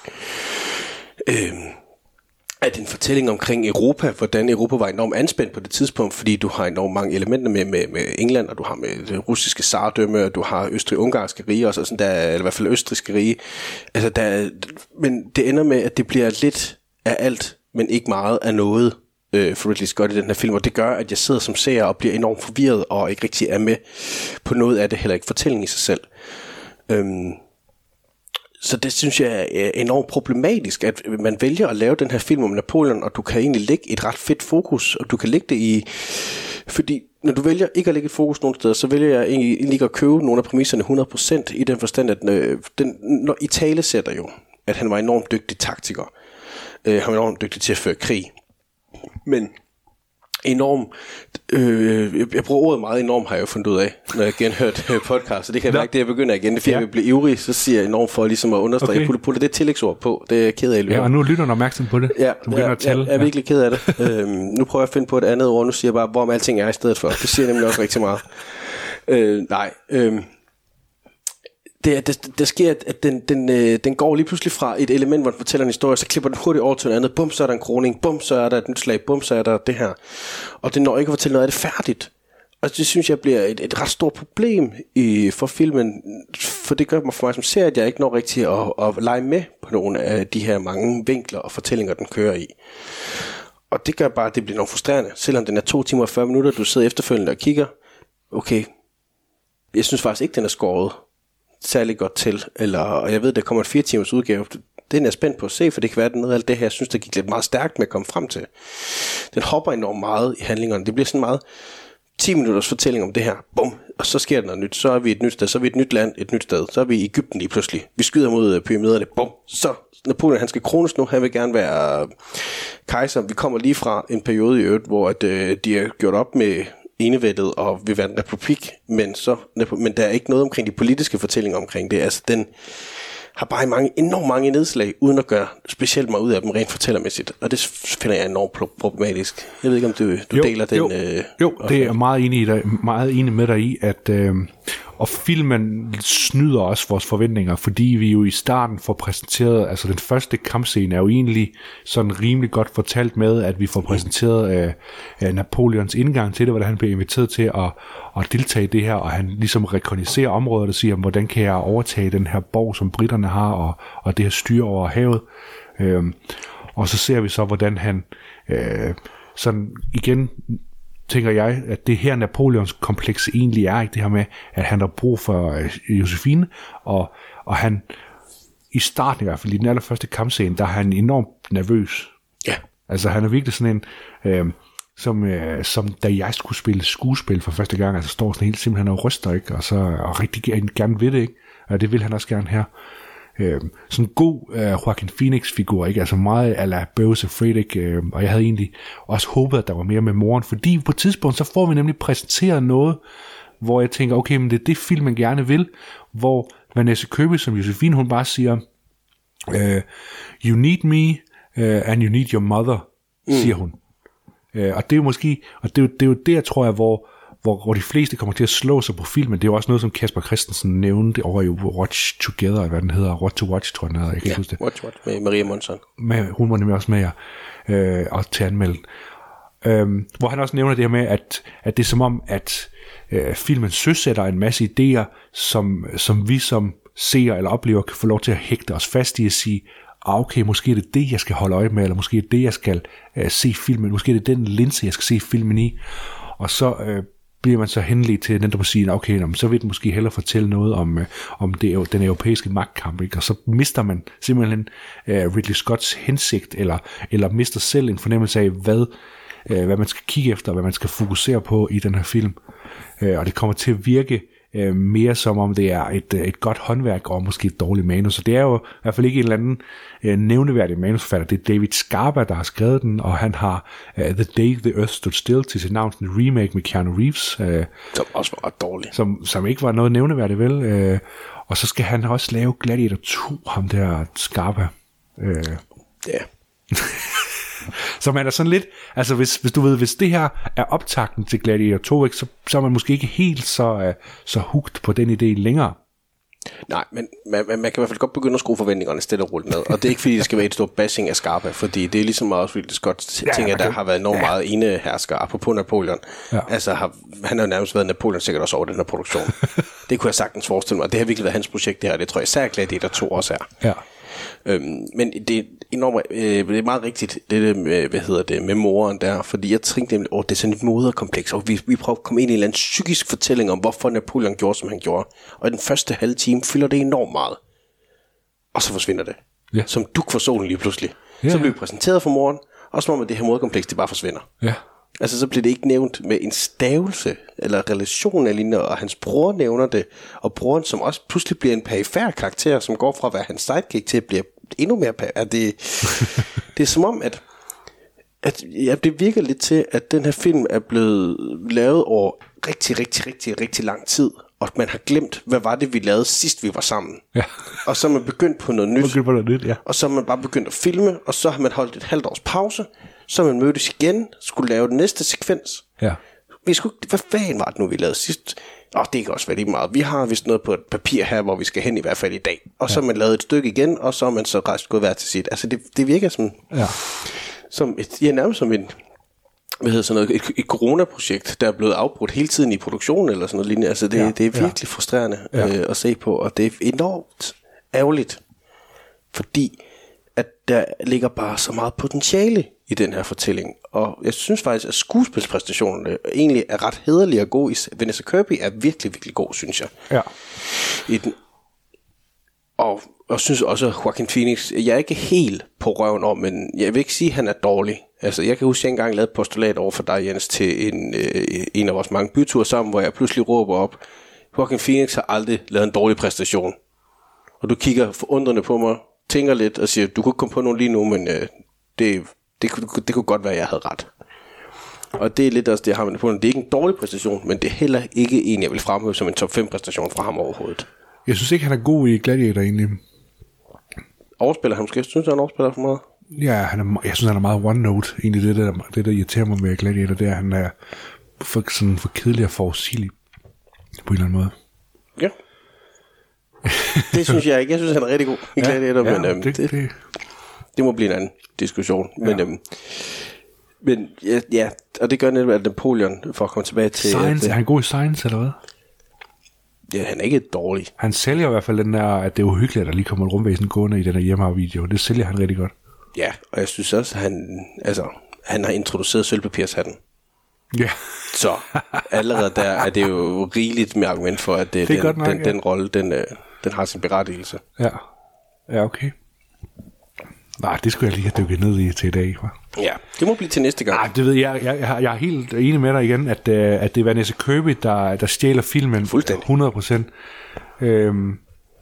Øh, er det en fortælling omkring Europa, hvordan Europa var enormt anspændt på det tidspunkt, fordi du har enormt mange elementer med, med, med England, og du har med det russiske zardømme, og du har østrig-ungarske rige, og sådan der, eller i hvert fald østrigske rige. Altså der, men det ender med, at det bliver lidt af alt, men ikke meget af noget øh, for Ridley Scott i den her film, og det gør, at jeg sidder som seer og bliver enormt forvirret, og ikke rigtig er med på noget af det, heller ikke fortællingen i sig selv. Øhm, Så det synes jeg er enormt problematisk, at man vælger at lave den her film om Napoleon, og du kan egentlig lægge et ret fedt fokus, og du kan lægge det i... Fordi når du vælger ikke at lægge et fokus nogen steder, så vælger jeg egentlig ikke at købe nogle af præmisserne hundrede procent i den forstand, at den, når i tale sætter jo, at han var enormt dygtig taktiker. Han var enormt dygtig til at føre krig. Men enormt Øh, jeg bruger ordet meget enormt, har jeg jo fundet ud af, når jeg genhørt podcast, så det kan være ikke det, jeg begynder igen. Det er fordi, ja. jeg bliver ivrig, så siger jeg enormt for ligesom at understrege. Okay. Jeg putter, putter det tillægsord på, det er jeg ked af. Ja, og nu lytter du opmærksom på det. Ja, du begynder ja, at tælle. jeg, jeg er ja. virkelig ked af det. øhm, nu prøver jeg at finde på et andet ord, nu siger jeg bare, hvor alting er i stedet for. Det siger nemlig også rigtig meget. Øh, nej, øh, det, det, det sker, at den, den, øh, den går lige pludselig fra et element, hvor den fortæller en historie, så klipper den hurtigt over til noget andet. Bum, så er der en kroning. Bum, så er der et nyt slag. Bum, så er der det her. Og det når ikke at fortælle noget af det færdigt. Og det synes jeg bliver et, et ret stort problem i, for filmen, for det gør mig for mig som ser, at jeg ikke når rigtig at, at lege med på nogle af de her mange vinkler og fortællinger, den kører i. Og det gør bare, at det bliver noget frustrerende. Selvom den er to timer og fyrre minutter, du sidder efterfølgende og kigger, okay, jeg synes faktisk ikke, den er skåret særlig godt til, eller, og jeg ved, der kommer en fire timers udgave, det er jeg spændt på at se, for det kan være, at noget af alt det her, jeg synes, der gik lidt meget stærkt med at komme frem til. Den hopper enormt meget i handlingerne, det bliver sådan meget ti minutters fortælling om det her, bum, og så sker der noget nyt, så er vi et nyt sted, så er vi et nyt land, et nyt sted, så er vi i Egypten lige pludselig, vi skyder mod pyramiderne, bum, så Napoleon, han skal krones nu, han vil gerne være kejser, vi kommer lige fra en periode i øvrigt, hvor at, øh, de har gjort op med enevældet og vil være en republik, men, så, men der er ikke noget omkring de politiske fortællinger omkring det, altså den har bare mange, enormt mange nedslag, uden at gøre specielt meget ud af dem rent fortællermæssigt, og det finder jeg enormt problematisk. Jeg ved ikke, om du, du jo, deler den... Jo, øh, jo det er meget enig, i dig, meget enig med dig i, at øh, og filmen snyder også vores forventninger, fordi vi jo i starten får præsenteret, altså den første kampscene er jo egentlig sådan rimelig godt fortalt med, at vi får præsenteret øh, Napoleons indgang til det, hvordan han bliver inviteret til at, at deltage i det her, og han ligesom rekogniserer området og siger, hvordan kan jeg overtage den her borg, som britterne har, og, og det her styre over havet. Øh, og så ser vi så, hvordan han øh, sådan igen... tænker jeg, at det her Napoleons kompleks egentlig er, ikke det her med, at han har brug for øh, Josephine, og, og han i starten i hvert fald, i den allerførste kampscene, der er han enormt nervøs. Ja. Altså han er virkelig sådan en, øh, som, øh, som da jeg skulle spille skuespil for første gang, altså står sådan helt simpelthen og ryster, ikke, og så og rigtig gerne ved det, ikke, og det vil han også gerne her. Øh, sådan en god øh, Joaquin Phoenix-figur, ikke? Altså meget a la Beavis and Frederick, øh, og jeg havde egentlig også håbet, at der var mere med moren, fordi på et tidspunkt, så får vi nemlig præsenteret noget, hvor jeg tænker, okay, men det er det filmen gerne vil, hvor Vanessa Kirby som Josephine, hun bare siger, uh, you need me, uh, and you need your mother, mm. siger hun. Uh, og det er jo måske, og det er jo, det er jo der, tror jeg, hvor Hvor, hvor de fleste kommer til at slå sig på filmen. Det er jo også noget, som Kasper Christensen nævnte over i Watch Together, hvad den hedder, What to Watch, tror jeg, den hedder. Jeg kan ja, ikke huske det. Watch Watch med Maria Monson. Med, hun var nemlig også med jer, øh, og til anmelden. Øhm, hvor han også nævner det her med, at, at det er som om, at øh, filmen søsætter en masse idéer, som, som vi som seere eller oplever kan få lov til at hægte os fast i at sige, ah, okay, måske er det det, jeg skal holde øje med, eller måske er det det, jeg skal øh, se filmen, måske er det den linse, jeg skal se filmen i. Og så øh, bliver man så henledt til den, der må sige, okay, nå, så vil den måske hellere fortælle noget om, øh, om det, den europæiske magtkamp, ikke? Og så mister man simpelthen øh, Ridley Scotts hensigt, eller, eller mister selv en fornemmelse af, hvad, øh, hvad man skal kigge efter, hvad man skal fokusere på i den her film. Øh, og det kommer til at virke øh, mere som om det er et, et godt håndværk, og måske et dårligt manus. Så det er jo i hvert fald ikke en eller anden øh, nævneværdig manusforfatter. Det er David Scarpa, der har skrevet den, og han har uh, The Day the Earth Stood Still til sit navn, en remake med Keanu Reeves. Øh, som også var dårlig. Som, som ikke var noget nævneværdigt, vel? Øh, og så skal han også lave Gladiator to, ham der Scarpa. Øh. Ja. Så man er sådan lidt, altså hvis, hvis du ved, hvis det her er optakten til Gladiator to, så, så er man måske ikke helt så, uh, så hugt på den idé længere. Nej, men man, man kan i hvert fald godt begynde at skrue forventningerne stille og roligt ned. Og det er ikke fordi, det skal være et stort bashing af Scarpa, fordi det er ligesom også Ridley Scott ting, ja, okay. Der har været enormt ja. meget enehersker apropos Napoleon. Ja. Altså, har, han har jo nærmest været Napoleon sikkert også over den her produktion. Det kunne jeg sagtens forestille mig. Det har virkelig været hans projekt, det her. Det tror jeg især Gladiator to også er. Ja. Øhm, men det er enormt, øh, det er meget rigtigt det med, hvad hedder det, med moren der, fordi jeg tænkte nemlig, åh, det er sådan et moderkompleks, og vi, vi prøver at komme ind i en eller anden psykisk fortælling om, hvorfor Napoleon gjorde, som han gjorde, og i den første halve time fylder det enormt meget, og så forsvinder det, ja. Som dug for solen lige pludselig, ja. Så bliver vi præsenteret for moren, og som om at det her moderkompleks, det bare forsvinder, ja. Altså så bliver det ikke nævnt med en stavelse eller relation eller og hans bror nævner det, og broren som også pludselig bliver en perifær karakter, som går fra at være hans sidekick til at blive endnu mere perifær. Det, det er som om at at ja, det virker lidt til, at den her film er blevet lavet over rigtig, rigtig, rigtig, rigtig lang tid, og man har glemt, hvad var det, vi lavede sidst, vi var sammen. Ja. Og så er man begyndt på noget nyt. Begyndt på noget nyt, ja. Og så er man bare begyndt at filme, og så har man holdt et halvt års pause, så man mødtes igen, skulle lave den næste sekvens. Ja. Vi skulle, hvad fanden var det nu, vi lavede sidst? Åh, det kan også være lige meget. Vi har vist noget på et papir her, hvor vi skal hen i hvert fald i dag. Og så har man lavet et stykke igen, og så har man så rejst gået hver til sit. Altså, det, det virker som, ja. som et, ja, nærmest som en, hvad hedder sådan noget, et, et coronaprojekt, der er blevet afbrudt hele tiden i produktionen, eller sådan noget lignende. Altså, det, ja. det er virkelig ja. frustrerende ja. øh, at se på, og det er enormt ærgerligt, fordi at der ligger bare så meget potentiale i den her fortælling. Og jeg synes faktisk, at skuespilspræstationerne egentlig er ret hæderlige og gode. Vanessa Kirby er virkelig, virkelig god, synes jeg. Ja. I den. Og jeg synes også, at Joaquin Phoenix, jeg er ikke helt på røven om, men jeg vil ikke sige, at han er dårlig. Altså, jeg kan huske, at jeg engang lavede et postulat over for dig, Jens, til en, øh, en af vores mange byture sammen, hvor jeg pludselig råber op, Joaquin Phoenix har aldrig lavet en dårlig præstation. Og du kigger forundrende på mig, tænker lidt og siger, du kunne ikke komme på nogen lige nu, men øh, det, det, det, det kunne godt være, at jeg havde ret. Og det er lidt også det, jeg har med det på. Det er ikke en dårlig præstation, men det er heller ikke en, jeg vil fremhæve som en top fem præstation fra ham overhovedet. Jeg synes ikke, han er god i Gladiator egentlig. Overspiller han måske? Synes du, han overspiller for meget? Ja, han er, jeg synes, han er meget one-note. Egentlig det, der, det, der irriterer mig med Gladiator, det er, at han er for, sådan for kedelig og forudsigelig på en eller anden måde. Ja. Det synes jeg ikke. Jeg synes, han er rigtig god i Gladiator, ja, men øhm, det, det, det. det må blive en anden diskussion. Ja. Men, øhm, men ja, ja, og det gør netop, at Napoleon, for at komme tilbage til... Science, at, er han god i Science, eller hvad? Ja, han er ikke dårlig. Han sælger i hvert fald den der, at det er uhyggeligt, at der lige kommer et rumvæsen gående i den her hjemmevideo. Det sælger han rigtig godt. Ja, og jeg synes også, at han, altså, han har introduceret sølvpapirshatten. Ja. Så allerede der er det jo rigeligt med argument for, at det, det den, nok, den, ja. den rolle, den, den har sin berettigelse. Ja, ja okay. Nej, det skulle jeg lige have dykket ned i til i dag, hva'? Ja, det må blive til næste gang. Nej, det ved jeg. Jeg, jeg, jeg er helt enig med dig igen, at, at det er Vanessa Kirby, der, der stjæler filmen hundrede procent. Øhm,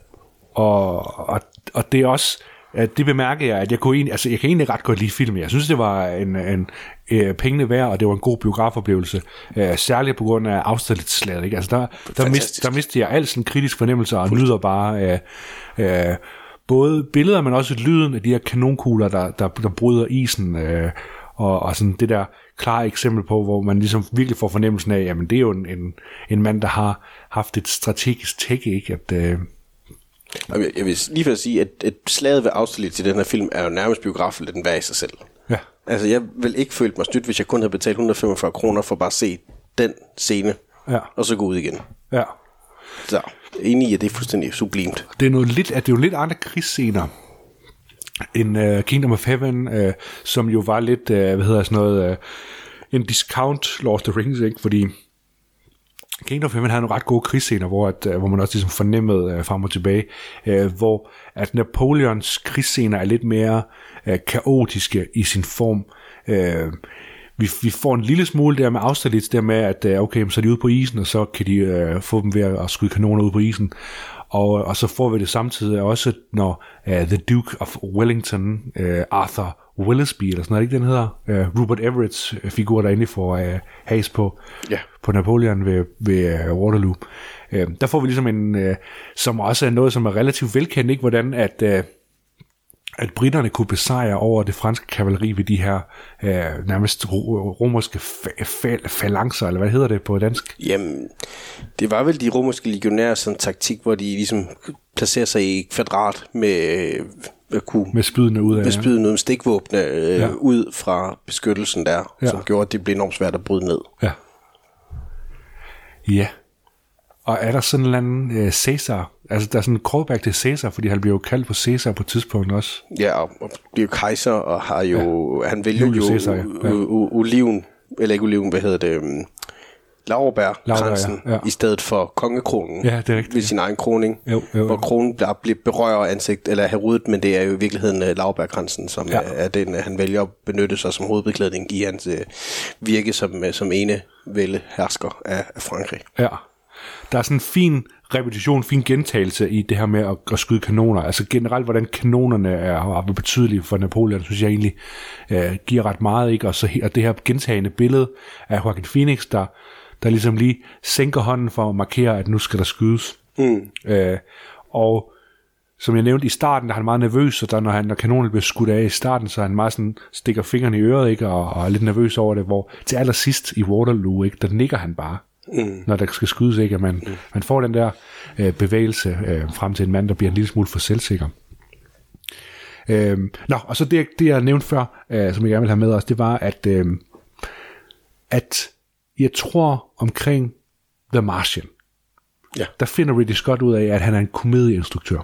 og, og, og det er også... At det bemærker jeg, at jeg kunne egentlig, altså jeg kan egentlig ret godt lide filmen. Jeg synes, det var en, en, en pengene værd, og det var en god biografoplevelse. Uh, særligt på grund af afstandslaget, ikke? Altså der, der, mist, der mistede jeg alt sådan kritisk fornemmelse, og nyder bare uh, uh, både billeder, men også lyden af de her kanonkugler, der, der, der bryder isen, uh, og, og sådan det der klare eksempel på, hvor man ligesom virkelig får fornemmelsen af, jamen det er jo en, en, en mand, der har haft et strategisk tække, ikke? At... Uh, Jeg vil lige for at sige, at et slaget ved Austerlitz til den her film er jo nærmest biografen, den værd i sig selv. Ja. Altså, jeg vil ikke føle mig stødt, hvis jeg kun havde betalt et hundrede og femogfyrre kroner for bare at se den scene, ja. og så gå ud igen. Ja. Så, enig i, at det er fuldstændig sublimt. Det er, noget lidt, at det er jo lidt andre krigsscener end uh, Kingdom of Heaven, uh, som jo var lidt, uh, hvad hedder sådan noget, uh, en discount Lord of the Rings, ikke? Fordi Kingdom of Heaven havde nogle ret gode krigsscener, hvor, at, hvor man også ligesom fornemmede uh, frem og tilbage, uh, hvor at Napoleons krigsscener er lidt mere uh, kaotiske i sin form. Uh, vi, vi får en lille smule der med Austerlitz, der med, at uh, okay, så er de ude på isen, og så kan de uh, få dem ved at skyde kanoner ud på isen. Og, og så får vi det samtidig også, når uh, The Duke of Wellington, uh, Arthur Willesby, eller sådan noget, ikke den hedder, uh, Rupert Everett's figur, der endelig får uh, has på, ja. på Napoleon ved, ved uh, Waterloo. Uh, der får vi ligesom en, uh, som også er noget, som er relativt velkendt, ikke? Hvordan at, uh, at britterne kunne besejre over det franske kavaleri ved de her uh, nærmest romerske fa- fa- falancer, eller hvad hedder det på dansk? Jamen, det var vel de romerske legionærer sådan en taktik, hvor de ligesom placerer sig i kvadrat med... Kunne, med spydene ud af, med spydene ud, stikvåbne øh, ja. ud fra beskyttelsen der, ja. som gjorde, at det blev enormt svært at bryde ned. Ja. Ja. Og er der sådan en eller anden øh, Caesar? Altså, der er sådan en callback til Caesar, fordi han bliver jo kaldt på Caesar på et tidspunkt også. Ja, og, og bliver jo kejser, og har jo, ja. han vælger Julius jo Caesar, ja. Ja. oliven, eller ikke oliven, hvad hedder det, um, laurbærkransen, ja. Ja. i stedet for kongekronen, ja, det er rigtigt, ved sin egen kroning, jo, jo, jo. hvor kronen bliver, bliver berører ansigt, eller hovedet, men det er jo i virkeligheden uh, laurbærkransen, som ja. er, er den, han vælger at benytte sig som hovedbeklædning i hans uh, virke som, uh, som ene vælde hersker af, af Frankrig. Ja, der er sådan en fin repetition, fin gentagelse i det her med at, at skyde kanoner. Altså generelt, hvordan kanonerne er, er betydelige for Napoleon, synes jeg egentlig øh, giver ret meget, ikke? Og, så, og det her gentagende billede af Joaquin Phoenix, der, der ligesom lige sænker hånden for at markere, at nu skal der skydes. Mm. Øh, og som jeg nævnte i starten, der er han meget nervøs, og der, når, han, når kanonen bliver skudt af i starten, så er han meget sådan, stikker fingrene i øret, ikke? Og, og er lidt nervøs over det, hvor til allersidst i Waterloo, ikke? Der nikker han bare. Mm. Når der skal skydes, ikke? At man, mm. man får den der øh, bevægelse øh, frem til en mand, der bliver en lille smule for selvsikker. Øh, nå, og så det, det jeg nævnte før, øh, som jeg gerne vil have med os, det var, at, øh, at jeg tror omkring The Martian, ja. Der finder Ridley Scott ud af, at han er en komedieinstruktør.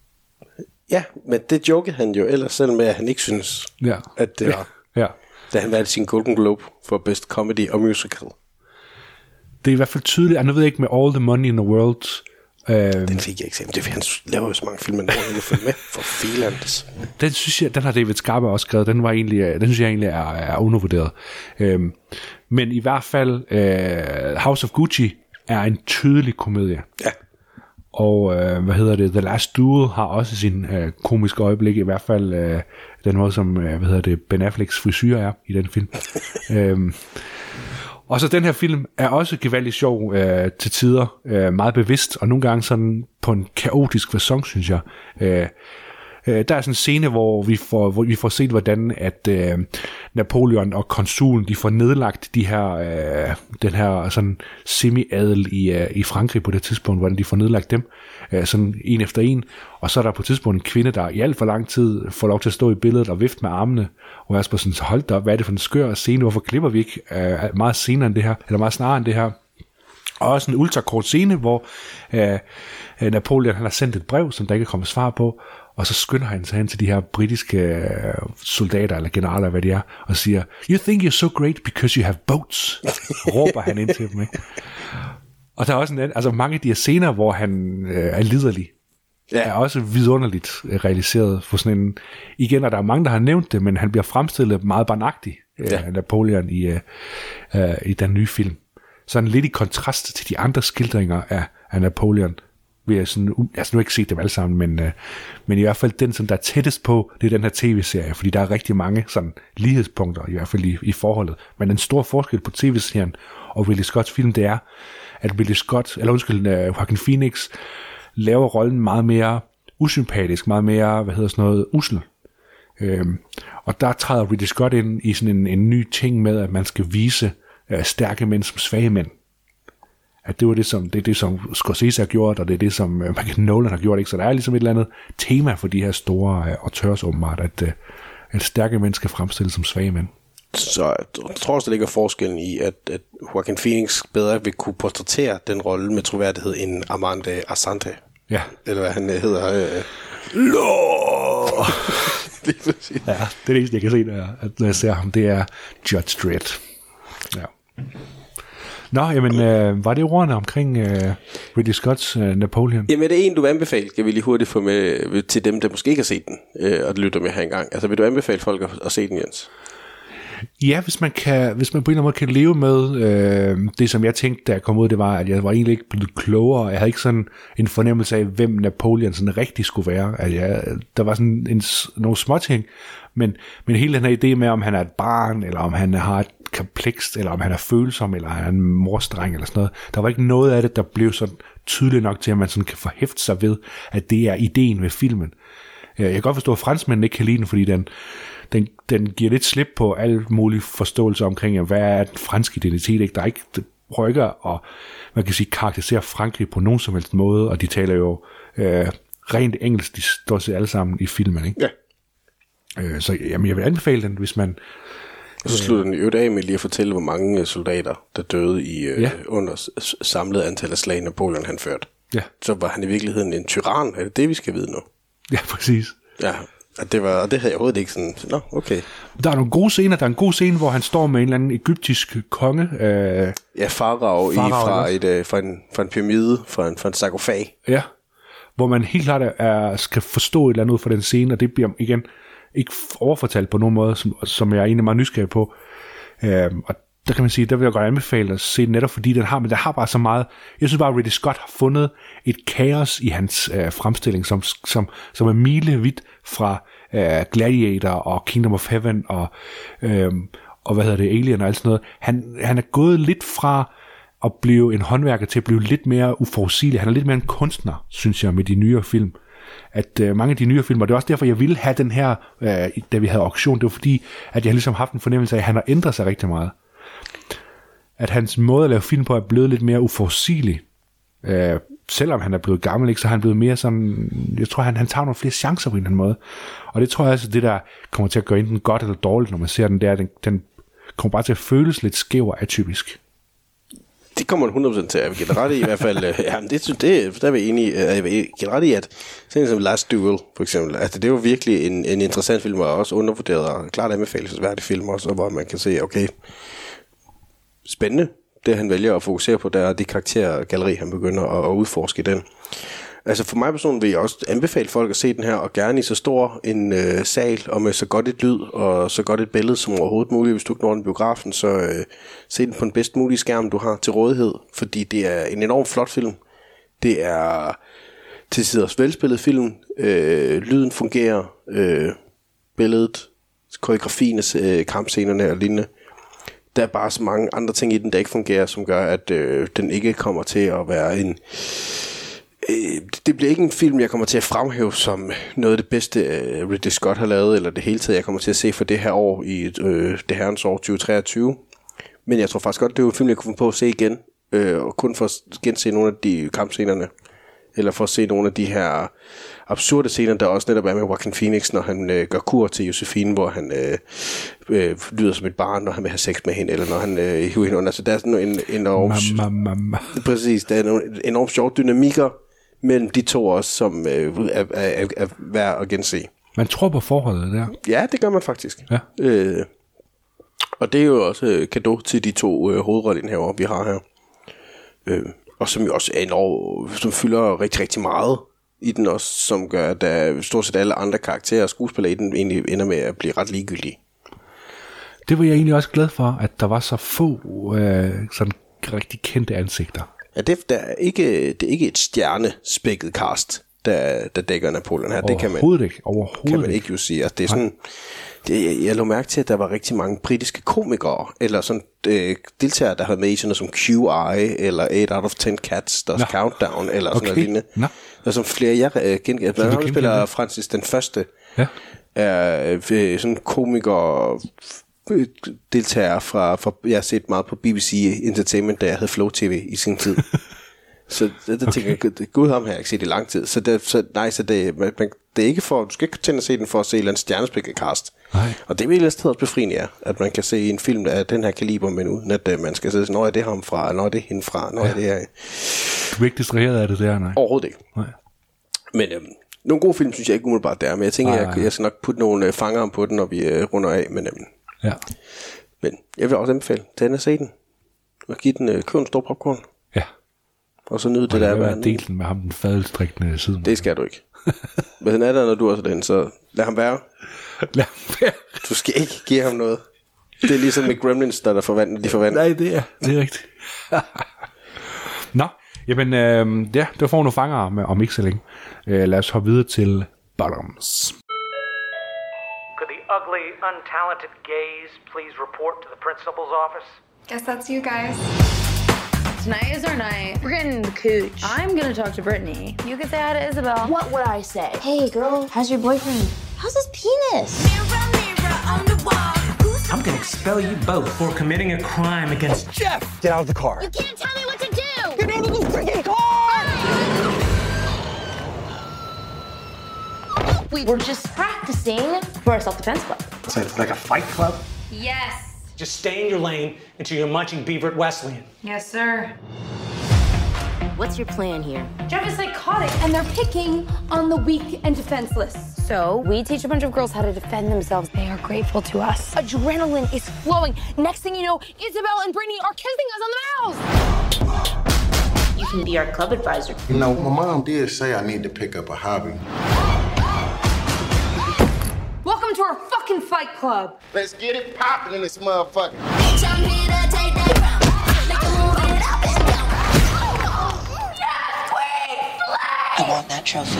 Ja, men det jokede han jo ellers selv med, at han ikke synes, ja. At det var, ja. Ja. Da han valgte sin Golden Globe for Best Comedy og Musical. Det er i hvert fald tydeligt, og nu ved jeg ikke med All the Money in the World. Øh, den fik jeg ikke set, det er, han laver jo så mange film, der vil følge med for Finlands. Den synes jeg, den har David Scarpa også skrevet, den, var egentlig, den synes jeg egentlig er, er undervurderet. Øh, men i hvert fald, øh, House of Gucci er en tydelig komedie. Ja. Og øh, hvad hedder det, The Last Duel har også sin øh, komiske øjeblik, i hvert fald øh, den måde, som øh, hvad hedder det, Ben Afflecks frisyr er i den film. øh, Og så den her film er også gevaldigt sjov øh, til tider, øh, meget bevidst, og nogle gange sådan på en kaotisk facon, synes jeg. Øh, øh, der er sådan en scene, hvor vi får, hvor vi får set, hvordan at øh, Napoleon og konsulen, de får nedlagt de her, øh, den her sådan semi-adel i, øh, i Frankrig på det tidspunkt, hvordan de får nedlagt dem, øh, sådan en efter en. Og så er der på et tidspunkt en kvinde, der i alt for lang tid får lov til at stå i billedet og vifte med armene, og jeg er sådan, så hold da op, hvad er det for en skør scene, hvorfor klipper vi ikke øh, meget senere end det her, eller meget snarere end det her. Og også en ultrakort scene, hvor øh, Napoleon han har sendt et brev, som der ikke er kommet svar på, og så skynder han sig hen til de her britiske øh, soldater, eller generaler, hvad de er, og siger, you think you're so great because you have boats, råber han ind til dem, ikke? Og der er også en, altså mange af de her scener, hvor han øh, er liderlig, ja. Er også vidunderligt realiseret for sådan en, igen, og der er mange, der har nævnt det, men han bliver fremstillet meget barnagtig, øh, ja. Napoleon i, øh, øh, i den nye film. Sådan lidt i kontrast til de andre skildringer af, af Napoleon. Vi har sådan, altså nu har jeg ikke set dem alle sammen, men, øh, men i hvert fald den, som der er tættest på, det er den her tv-serie, fordi der er rigtig mange sådan lighedspunkter, i hvert fald i, i forholdet. Men den store forskel på tv-serien og Ridley Scotts film, det er, at Ridley Scott, eller undskyld, uh, Joaquin Phoenix, laver rollen meget mere usympatisk, meget mere, hvad hedder sådan noget, usel. Øhm, og der træder Ridley Scott ind i sådan en, en ny ting med, at man skal vise uh, stærke mænd som svage mænd. At det var det, som, det er det, som Scorsese har gjort, og det er det, som uh, Nolan har gjort, ikke? Så der er ligesom et eller andet tema for de her store uh, auteurs åbenbart, at, uh, at stærke mænd skal fremstilles som svage mænd. Så jeg tror også, der ligger forskellen i, at, at Joaquin Phoenix bedre vil kunne portrættere den rolle med troværdighed end Armando Assante. Ja. Eller hvad han hedder. Øh... Lå! Det ja, det er det eneste, jeg kan se, der, at når jeg ser ham, det er Judge Dredd. Ja. Nå, jamen, øh, var det ordene omkring øh, Ridley Scotts øh, Napoleon? Jamen, er det en, du vil anbefale? Kan vi lige hurtigt få med til dem, der måske ikke har set den, øh, og lytter med her engang? Altså, vil du anbefale folk at, at se den, Jens? Ja, hvis man, kan, hvis man på en eller anden måde kan leve med øh, det, som jeg tænkte, da jeg kom ud, det var, at jeg var egentlig ikke blevet klogere. Jeg havde ikke sådan en fornemmelse af, hvem Napoleon sådan rigtig skulle være. At jeg, der var sådan en, nogle småting, men, men hele den her idé med, om han er et barn, eller om han har et komplekst, eller om han er følsom, eller han er en morstreng, eller sådan noget. Der var ikke noget af det, der blev sådan tydeligt nok til, at man sådan kan forhæfte sig ved, at det er ideen ved filmen. Jeg kan godt forstå, at franskmændene ikke kan lide den, fordi den Den, den giver lidt slip på alle mulige forståelser omkring, hvad er den franske identitet, ikke? Der er ikke rykker, og man kan sige, karakteriserer Frankrig på nogen som helst måde, og de taler jo øh, rent engelsk, de står sig alle sammen i filmen, ikke? Ja. Øh, så jamen, jeg vil anbefale den, hvis man... Og så slutter den i øvrigt af med lige at fortælle, hvor mange soldater, der døde i øh, ja. under samlet antal af slag, Napoleon han førte. Ja. Så var han i virkeligheden en tyran, er det det, vi skal vide nu? Ja, præcis. Ja, og det, var, og det havde jeg overhovedet ikke sådan, nå, okay. Der er nogle gode scener, der er en god scene, hvor han står med en eller anden egyptisk konge. Øh, ja, farao, farao i, fra, et, øh, fra, en, fra en pyramide, fra en, fra en sarkofag. Ja, hvor man helt klart er, skal forstå et eller andet ud fra den scene, og det bliver igen ikke overfortalt på nogen måde, som, som jeg er egentlig meget nysgerrig på. Øh, og der kan man sige, der vil jeg godt anbefale at se den netop, fordi den har, men der har bare så meget. Jeg synes bare, at Ridley Scott har fundet et kaos i hans øh, fremstilling, som, som, som er milevidt fra øh, Gladiator og Kingdom of Heaven og, øh, og hvad hedder det, Alien og alt sådan noget. Han, han er gået lidt fra at blive en håndværker til at blive lidt mere uforudsigelig. Han er lidt mere en kunstner, synes jeg, med de nyere film. At øh, mange af de nye film, og det er også derfor, jeg ville have den her, øh, da vi havde auktion, det var fordi, at jeg ligesom haft en fornemmelse af, at han har ændret sig rigtig meget. At hans måde at lave film på er blevet lidt mere uforudsigelig. Øh, selvom han er blevet gammel, ikke, så er han blevet mere sådan, jeg tror, han, han tager nogle flere chancer på en eller anden måde. Og det tror jeg altså, det der kommer til at gøre enten godt eller dårligt, når man ser den der, den, den kommer bare til at føles lidt skæv og atypisk. Det kommer man hundrede procent til, at vi giver ret i, i hvert fald. Ja, det, det, der er vi enige, at jeg giver ret i, at sådan som Last Duel, for eksempel, altså det var virkelig en, en interessant film, og også undervurderet og klart anbefalesværdig film også, hvor man kan se, okay, spændende, det han vælger at fokusere på, der er de karaktergalleri, han begynder at, at udforske den. Altså for mig personligt vil jeg også anbefale folk at se den her, og gerne i så stor en øh, sal, og med så godt et lyd, og så godt et billede som overhovedet muligt. Hvis du ikke når den biografen, så øh, se den på den bedst mulige skærm, du har til rådighed, fordi det er en enormt flot film. Det er til siders velspillet film. Øh, lyden fungerer, øh, billedet, koreografien, øh, kampscenerne og lignende. Der er bare så mange andre ting i den, der ikke fungerer, som gør, at øh, den ikke kommer til at være en... Det bliver ikke en film, jeg kommer til at fremhæve som noget af det bedste, Ridley Scott har lavet, eller det hele taget, jeg kommer til at se for det her år, i øh, det herrens år tyve treogtyve. Men jeg tror faktisk godt, det er en film, jeg kunne finde på at se igen, øh, og kun for at gense nogle af de kampscenerne, eller for at se nogle af de her absurde scener, der også netop er med Joaquin Phoenix, når han øh, gør kur til Josefine, hvor han øh, øh, lyder som et barn, når han vil have sex med hende, eller når han øh, hiver hende under. Så der er sådan en enorm... Mamma, mamma. Præcis, der er nogle enormt sjove dynamikker mellem de to også, som øh, er, er, er værd at gense. Man tror på forholdet der. Ja, det gør man faktisk. Ja. Øh, og det er jo også øh, cadeau til de to øh, hovedrolleindehavere, vi har her. Øh, og som jo også er enormt, som fylder rigtig, rigtig meget i den også, som gør, at der stort set alle andre karakterer og skuespillere i den egentlig ender med at blive ret ligegyldige. Det var jeg egentlig også glad for, at der var så få øh, sådan rigtig kendte ansigter. Ja, det, der er ikke, det er ikke et stjernespækket cast, der, der dækker Napoleon her. Det kan man, overhovedet ikke. Overhovedet kan man ikke jo sige. Altså, det er sådan, det, jeg lå mærke til, at der var rigtig mange britiske komikere, eller sådan øh, deltagere, der havde med i sådan noget som Q I, eller eight out of ten Cats, Does Countdown, eller sådan okay. noget lignende. Nå. Der er sådan flere, jeg øh, genkender. Blandt andet spiller Francis den Første, ja. er øh, sådan komiker deltager fra, fra, jeg har set meget på B B C Entertainment, da jeg havde Flow T V i sin tid. Så der, der okay. tænker jeg, gud ham har jeg ikke set i lang tid. Så, det, så nej, så det, man, det er ikke for, du skal ikke tænde at se den for at se et eller andet stjernespækket cast. Nej. Og det vil jeg også befriende jer, at man kan se en film af den her kaliber, men uden at man skal sige, når er det ham fra, når er det hende fra, når ja. er det her. Du er ikke distraheret af det der, nej? Overhovedet ikke. Nej. Men øhm, nogle gode film synes jeg ikke umiddelbart der, men jeg tænker, nej, jeg, jeg skal nok putte nogle øh, fanger på den, når vi øh, runder af. Men, øhm, ja. men jeg vil også anbefale, tag den og se den. Og give den, øh, køb en stor popcorn. Ja. Og så nyde det der. Og jeg dele den med ham, den fadelstrikkende siden. Det skal du ikke. Men er der, når du også er den, så lad ham være. Lad ham være. Du skal ikke give ham noget. Det er ligesom med Gremlins, der der forvandler, de forvandler. Nej, det er, det er rigtigt. Nå, jamen, øh, ja, der får nogle fanger med, om ikke så længe. Øh, lad os hoppe videre til Bottoms. Could the ugly, untalented gays please report to the principal's office? Guess that's you guys. Tonight is our night. We're getting the cooch. I'm gonna talk to Brittany. You can say hi to Isabel. What would I say? Hey, girl, how's your boyfriend? How's his penis? Mirror, mirror on the wall. I'm gonna expel you both for committing a crime against Jeff. Get out of the car. You can't tell me what to do. Get out of the freaking car! We were just practicing for a self-defense club. So it's like a fight club? Yes. Just stay in your lane until you're munching beaver at Wesleyan. Yes, sir. What's your plan here? Jeff is psychotic, and they're picking on the weak and defenseless. So, we teach a bunch of girls how to defend themselves. They are grateful to us. Adrenaline is flowing. Next thing you know, Isabel and Brittany are kissing us on the mouth. You can be our club advisor. You know, my mom did say I need to pick up a hobby. Welcome to our fucking fight club. Let's get it poppin' in this motherfucker. Bitch, I'm here to trophy.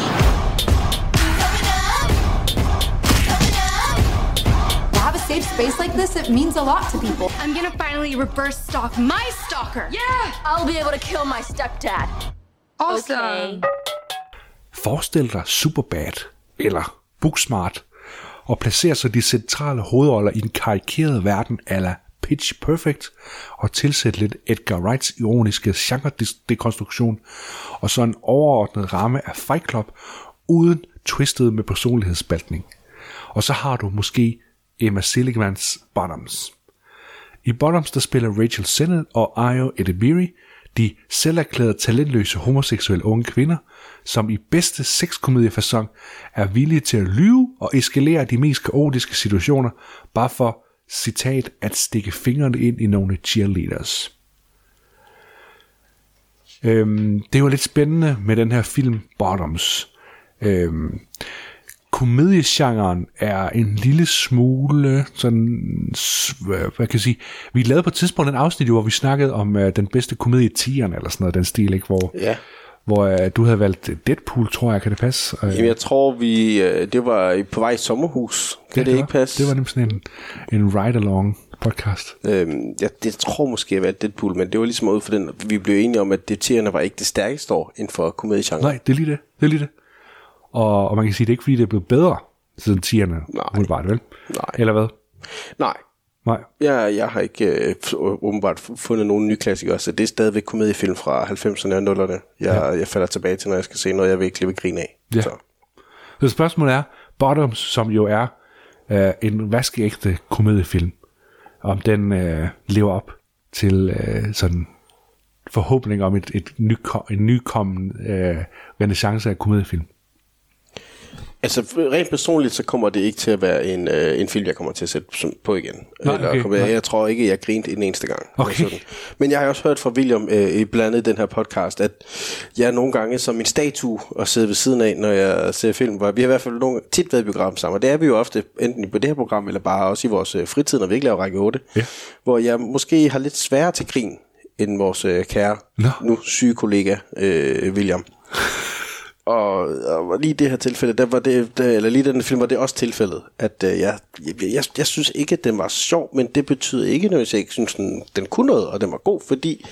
To have a safe space like this, it means a lot to people. I'm gonna finally reverse stalk my stalker. Yeah! I'll be able to kill my stepdad. Awesome. Okay. Forestil dig Superbad eller Booksmart og placer så de centrale hovedroller i en karikeret verden a la Pitch Perfect og tilsæt lidt Edgar Wrights ironiske genre-dekonstruktion og så en overordnet ramme af Fight Club uden twistet med personlighedsspaltning. Og så har du måske Emma Seligmans Bottoms. I Bottoms der spiller Rachel Sennett og Ayo Edebiri de selverklærede talentløse homoseksuelle unge kvinder, som i bedste sexkomediefacon er villige til at lyve og eskalere de mest kaotiske situationer, bare for, citat, at stikke fingrene ind i nogle cheerleaders. Øhm, det er jo lidt spændende med den her film Bottoms. Øhm, komediegenren er en lille smule sådan, hvad kan jeg sige, vi lavede på et tidspunkt en afsnit, hvor vi snakkede om uh, den bedste komedie tieren eller sådan noget, den stil, ikke? Hvor, ja. hvor uh, du havde valgt Deadpool, tror jeg, kan det passe? Jamen jeg tror vi, uh, det var på vej i sommerhus, kan det, det ikke passe? Det var nemlig sådan en, en ride-along podcast. Øhm, ja, det tror måske jeg valgte Deadpool, men det var ligesom ud for den, vi blev enige om, at det tierne var ikke det stærkeste år inden for komediegenren. Nej, det er lige det, det er lige det. Og, og man kan sige, det er ikke fordi, det er blevet bedre siden tierne. Nej. Bare det, vel? Nej. Eller hvad? Nej. Nej. Jeg, jeg har ikke øh, åbenbart fundet nogen nye klassikere, så det er stadigvæk komediefilm fra halvfemserne og nullerne. Jeg, ja. jeg falder tilbage til, når jeg skal se noget, jeg vil ikke klippe grin af. Ja. Så. Så spørgsmålet er, Bottoms, som jo er øh, en vaskeægte komediefilm, om den øh, lever op til øh, sådan forhåbning om et, et ny, en nykommen øh, renaissance af komediefilm. Altså rent personligt, så kommer det ikke til at være en, øh, en film, jeg kommer til at sætte på igen. Nej, Eller, okay, kommer, jeg, nej. jeg tror ikke, jeg grinte en eneste gang. Okay. Men jeg har også hørt fra William øh, i blandt andet den her podcast, at jeg nogle gange som en statue at sidde ved siden af, når jeg ser film, hvor vi har i hvert fald nogle, tit været i biografen sammen, og det er vi jo ofte enten på det her program, eller bare også i vores øh, fritid, når vi ikke laver række otte, ja. Hvor jeg måske har lidt sværere til grin, end vores øh, kære, no. nu syge kollega øh, William. Og, og lige det her tilfælde, der var det, der, eller lige den film var det også tilfældet, at øh, jeg, jeg, jeg synes ikke, at den var sjov, men det betyder ikke, når jeg ikke synes, den, den kunne noget, og den var god, fordi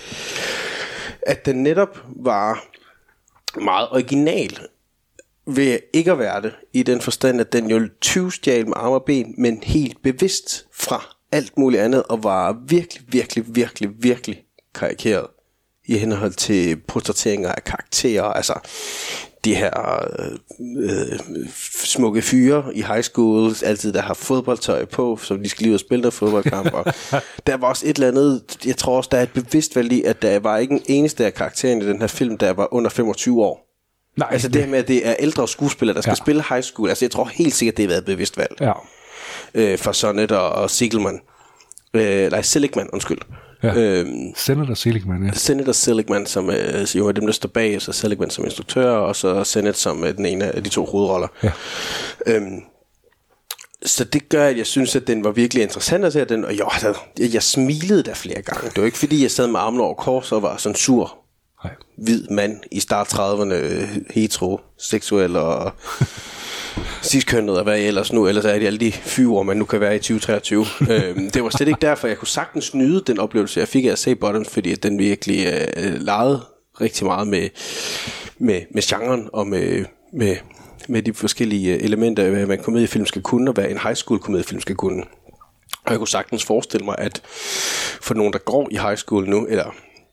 at den netop var meget original ved ikke at være det, i den forstand, at den jo tyvstjal med arme og ben, men helt bevidst fra alt muligt andet, og var virkelig, virkelig, virkelig, virkelig karikeret i henhold til portrætteringer af karakterer, altså de her øh, smukke fyre i high school, altid der har fodboldtøj på, så de skal lige ud og spille der fodboldkamp. Og der var også et eller andet, jeg tror også, der er et bevidst valg i, at der var ikke en eneste af karaktererne i den her film, der var under femogtyve år. Nej, altså det her med, at det er ældre skuespillere, der skal ja. spille high school, altså jeg tror helt sikkert, det har været et bevidst valg. Ja. Øh, for Sennett og, og Seligman. Øh, nej, Seligman, undskyld. Ja. Øhm, Sennett og Seligman, ja. Sennett og Seligman, som øh, jo er dem, der står bag, så Seligman som instruktør, og så Sennett som øh, den ene af de to hovedroller. Ja. Øhm, så det gør, at jeg synes, at den var virkelig interessant at se den, og jo, der, jeg, jeg smilede der flere gange. Det var ikke fordi, jeg sad med armene over kors og var sådan sur, Nej. hvid mand i start trediverne, heteroseksuel og cis-kønnet og hvad jeg ellers nu, ellers er det alle de fyre, man nu kan være i tyve treogtyve. øhm, det var slet ikke derfor, jeg kunne sagtens nyde den oplevelse, jeg fik af at se Bottoms, fordi at den virkelig øh, legede rigtig meget med, med, med genren og med, med, med de forskellige elementer, hvad en komediefilm skal kunne, og hvad en high school komediefilm skal kunne. Og jeg kunne sagtens forestille mig, at for nogen, der går i high school nu, eller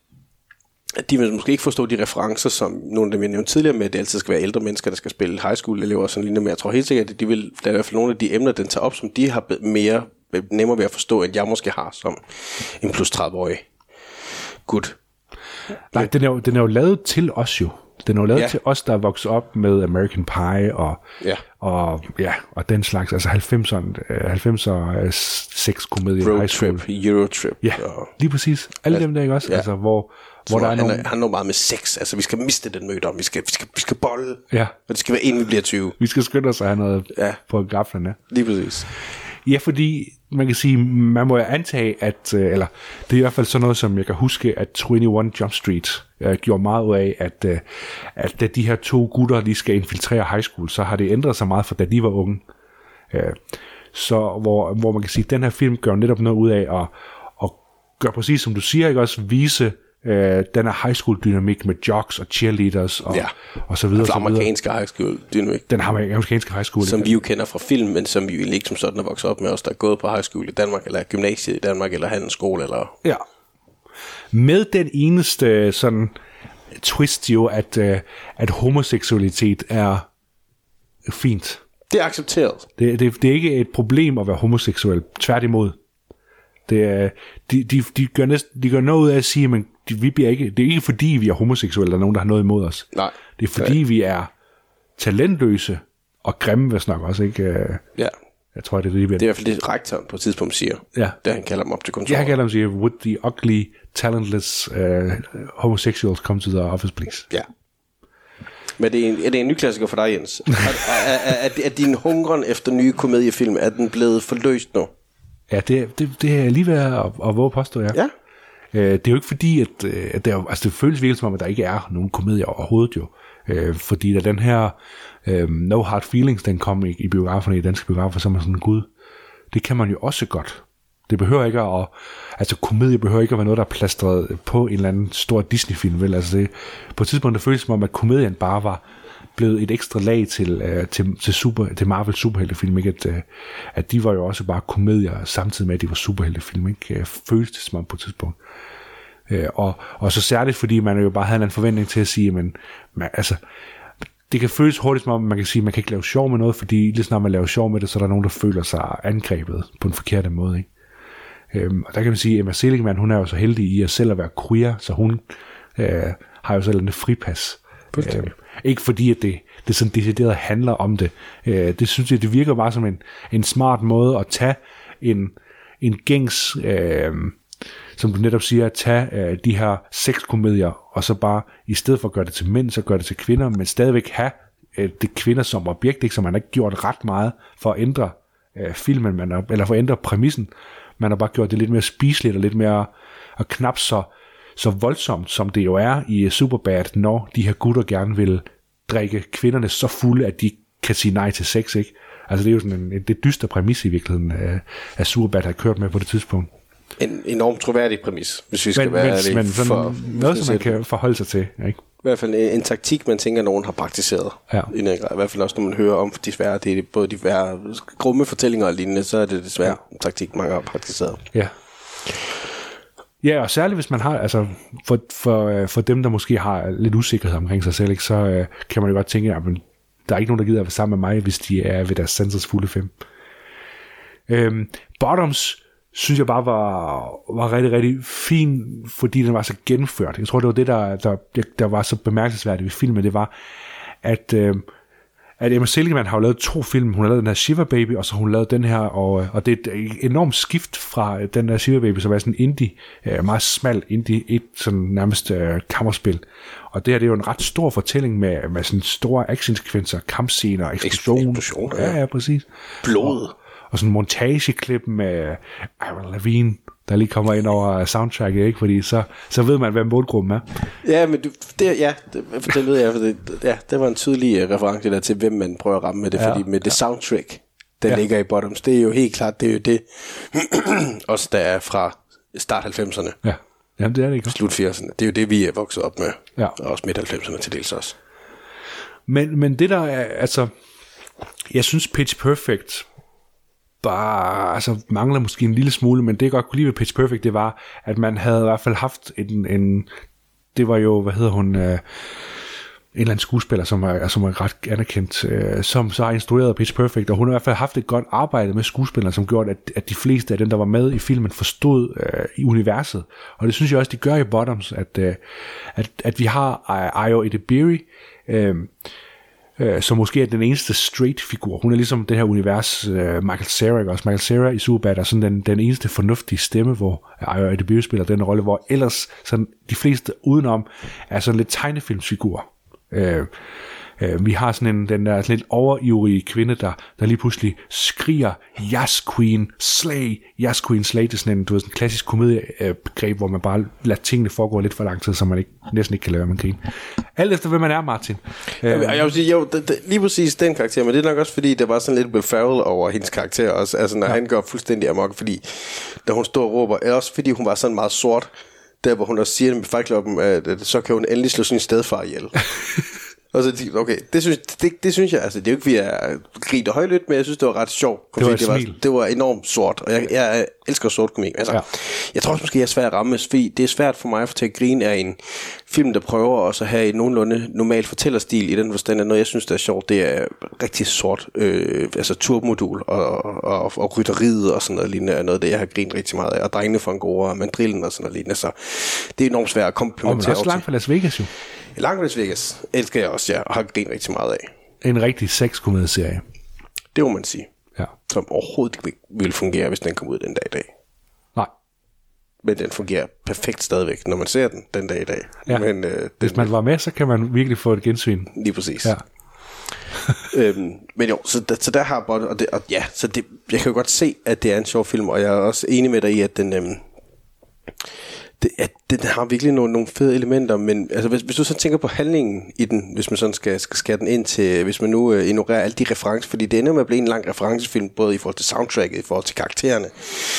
at de vil måske ikke forstå de referencer, som nogle af dem, jeg nævnte tidligere med, at det altid skal være ældre mennesker, der skal spille high school-elever og sådan lignende, men jeg tror helt sikkert, at de vil, der er i hvert fald nogle af de emner, den tager op, som de har mere nemmere ved at forstå, end jeg måske har som en plus tredive-årig gut. Nej, den er, jo, den er jo lavet til os jo. Den er jo lavet Ja. til os, der er vokset op med American Pie og, Ja. og, ja, og den slags, altså halvfemserne, halvfemser sexkomedie. Roadtrip, Eurotrip. Ja, lige præcis. Alle dem der, ikke også? Ja. Altså, hvor, hvor der er han, nogle... han har noget meget med sex. Altså, vi skal miste den møde om. Vi skal, vi skal, vi skal bolle. Ja. Og det skal være inden vi bliver tyve. Vi skal skynde os at have noget Ja. på gaflerne. Lige præcis. Ja, fordi man kan sige, man må antage, at, eller det er i hvert fald sådan noget, som jeg kan huske, at enogtyve Jump Street uh, gjorde meget ud af, at, uh, at da de her to gutter, de skal infiltrere high school, så har det ændret sig meget fra da de var unge. Uh, så hvor, hvor man kan sige, at den her film gør netop noget ud af at, at gøre præcis som du siger, ikke også vise Øh, den er high school dynamik med jocks og cheerleaders og, ja. og så videre. Den amerikanske high school dynamik. Den amerikanske high school. Som vi jo kender fra film, men som vi jo ikke som sådan er vokset op med os, der er gået på high school i Danmark, eller gymnasiet i Danmark, eller handelsskole, eller... Ja. Med den eneste sådan twist jo, at, uh, at homoseksualitet er fint. Det er accepteret. Det, det, det er ikke et problem at være homoseksuel. Tværtimod. Det er, de, de, de, gør næsten, de gør noget ud af at sige, men de, vi bliver ikke, det er ikke fordi, vi er homoseksuelle, der er nogen, der har noget imod os. Nej. Det er fordi, vi er talentløse og grimme, hvis nok også, ikke? Ja. Jeg tror, det er det, de bliver. Det er i hvert fald det, rektoren på et tidspunkt siger, ja. Da han kalder dem op til kontoret. Ja, han kalder dem siger, would the ugly, talentless uh, homosexuals come to the office, please? Ja. Men det er, en, er det en ny klassiker for dig, Jens? er, er, er, er, er din hungren efter nye komediefilm, er den blevet forløst nu? Ja, det, det, det er lige ved at, at våge påstå, ja. Ja. Øh, det er jo ikke fordi, at, at det, er, altså det føles virkelig som om, at der ikke er nogen komedier overhovedet jo. Øh, fordi da den her øh, No Hard Feelings, den kom i, i biograferne, i danske biografer, så er man sådan, gud, det kan man jo også godt. Det behøver ikke at, altså komedie behøver ikke at være noget, der er plastret på en eller anden stor Disney-film, vel? Altså det, på et tidspunkt, det føles som om, at komedien bare var blevet et ekstra lag til, uh, til, til, super, til Marvel superheltefilm, ikke? At, uh, at de var jo også bare komedier, samtidig med, at de var superheltefilm, ikke? Føles det som om på et tidspunkt. Uh, og, og så særligt, fordi man jo bare havde en forventning til at sige, men man, altså, det kan føles hurtigt som om, man kan sige, man kan ikke lave sjov med noget, fordi lige snart man laver sjov med det, så er der nogen, der føler sig angrebet på en forkert måde, ikke? Um, og der kan man sige, at Emma Seligman, hun er jo så heldig i at selv at være queer, så hun uh, har jo selv en fripas. Uh, ikke fordi, at det, det sådan decideret handler om det. Uh, det synes jeg, det virker bare som en, en smart måde at tage en, en gængs, uh, som du netop siger, at tage uh, de her sexkomedier, og så bare, i stedet for at gøre det til mænd, så gør det til kvinder, men stadigvæk have uh, det kvinder som objekt, ikke? Så man har ikke gjort ret meget for at ændre uh, filmen, man har, eller for at ændre præmissen. Man har bare gjort det lidt mere spiseligt og lidt mere og knap så, så voldsomt, som det jo er i Superbad, når de her gutter gerne vil drikke kvinderne så fulde, at de kan sige nej til sex, ikke? Altså det er jo sådan en, det dyster præmis i virkeligheden, at Superbad har kørt med på det tidspunkt. En enormt troværdig præmis, hvis vi skal men, være men, men sådan for, noget, som man kan forholde sig til, ikke? I hvert fald en, en taktik, man tænker, nogen har praktiseret. Ja. I, I hvert fald også, når man hører om desværre, det er både de værre grumme fortællinger og lignende, så er det desværre ja. en taktik, mange har praktiseret. Ja. Ja, og særligt hvis man har, altså for, for, for dem, der måske har lidt usikkerhed omkring sig selv, ikke, så øh, kan man jo godt tænke, at men, der er ikke nogen, der gider at være sammen med mig, hvis de er ved deres sensors fulde fem. Øhm, Bottoms synes jeg bare var, var rigtig, rigtig fin, fordi den var så gennemført. Jeg tror, det var det, der, der, der var så bemærkelsesværdigt ved filmen, det var, at, øh, at Emma Seligman har jo lavet to film. Hun har lavet den her Shiver Baby, og så har hun lavet den her, og, og det er et enormt skift fra den der Shiver Baby, som er sådan en indie, meget smal indie, et sådan nærmest uh, kammerspil. Og det her, det er jo en ret stor fortælling med, med sådan store actionsekvenser, kampscener, eksplosioner. Eksplosioner, ja. ja, ja, præcis. Blod. Og, og sådan en montageklip med Avril Lavigne, der lige kommer ind over soundtracket, ikke? Fordi så, så ved man, hvad målgruppen er. Ja, men du, det, ja, det, det ved jeg, for det, ja, det var en tydelig uh, reference der til, hvem man prøver at ramme med det, ja, fordi med det soundtrack, der ja. ligger i Bottoms, det er jo helt klart, det er jo det, også der er fra start halvfemserne. Ja, jamen det er det ikke. Slut firserne, det er jo det, vi er vokset op med, ja. Og også midt halvfemserne til dels også. Men, men det der er, altså, jeg synes Pitch Perfect bare, altså mangler måske en lille smule, men det jeg godt kunne lide ved Pitch Perfect, det var, at man havde i hvert fald haft en, en det var jo, hvad hedder hun, øh, en eller anden skuespiller, som er, som er ret anerkendt, øh, som så har instrueret Pitch Perfect, og hun har i hvert fald haft et godt arbejde med skuespillere, som gjorde, at, at de fleste af dem, der var med i filmen, forstod øh, i universet. Og det synes jeg også, de gør i Bottoms, at, øh, at, at vi har Ayo Edebiri, øh, øh, som måske er den eneste straight figur. Hun er ligesom det her univers, øh, Michael Cera, ikke også? Michael Cera i Superbad er sådan den, den eneste fornuftige stemme, hvor Ayo Edebiri spiller den rolle, hvor ellers sådan, de fleste udenom er sådan lidt tegnefilmsfigurer. Øh, Øh, vi har sådan en, den der lidt overivrige kvinde, der, der lige pludselig skriger, yes queen, slay, yes queen, slay. Det er sådan en, du ved, sådan en klassisk komediebegreb, hvor man bare lader tingene foregå lidt for lang tid, så man ikke, næsten ikke kan lade være med at grine. Alt efter, hvem man er, Martin. Øh, jeg vil sige, jo, det, det, lige præcis den karakter, men det er nok også, fordi der var sådan lidt Will Ferrell over hendes karakter også, altså når ja. han går fuldstændig amok, fordi da hun står og råber, eller også fordi hun var sådan meget sort, der hvor hun også siger med Fight Club'en, at, at så kan hun endelig slå sin stedfar ihjel. Og så okay, det synes, det, det synes jeg, altså det er jo ikke, fordi jeg griner højlydt, men jeg synes, det var ret sjovt. Det var, det var, det var enormt sort, og jeg, jeg elsker sort komik. Altså, ja. Jeg tror også måske, jeg er svært at ramme, fordi det er svært for mig at få til at grine af en film, der prøver også at have en nogenlunde normal fortællerstil i den forstand, at noget, jeg synes, der er sjovt, det er rigtig sort, øh, altså turbomodul og, og, og, og rytteriet og sådan noget lignende, er noget, det jeg har grinet rigtig meget af, og drengene fra Angora og mandrillen og sådan noget lignende, så det er enormt svært at komplementere. Og men også langt fra Las Vegas jo. Langt fra Las Vegas elsker jeg også, ja, og har grinet rigtig meget af. En rigtig sexkomedieserie. Det må man sige. Ja. Som overhovedet ikke ville fungere, hvis den kom ud den dag i dag. Nej. Men den fungerer perfekt stadigvæk, når man ser den den dag i dag. Ja. Men, øh, hvis man var med, så kan man virkelig få et gensyn. Lige præcis. Ja. øhm, men jo, så der, så der har Bond, og, det, og ja, så det, jeg kan jo godt se, at det er en sjov film, og jeg er også enig med dig i, at den... Øhm, Det, at den har virkelig nogle, nogle fede elementer, men altså, hvis, hvis du så tænker på handlingen i den, hvis man sådan skal, skal skære den ind til, hvis man nu uh, ignorerer alle de referencer, fordi det ender med at blive en lang referencefilm, både i forhold til soundtracket, i forhold til karaktererne,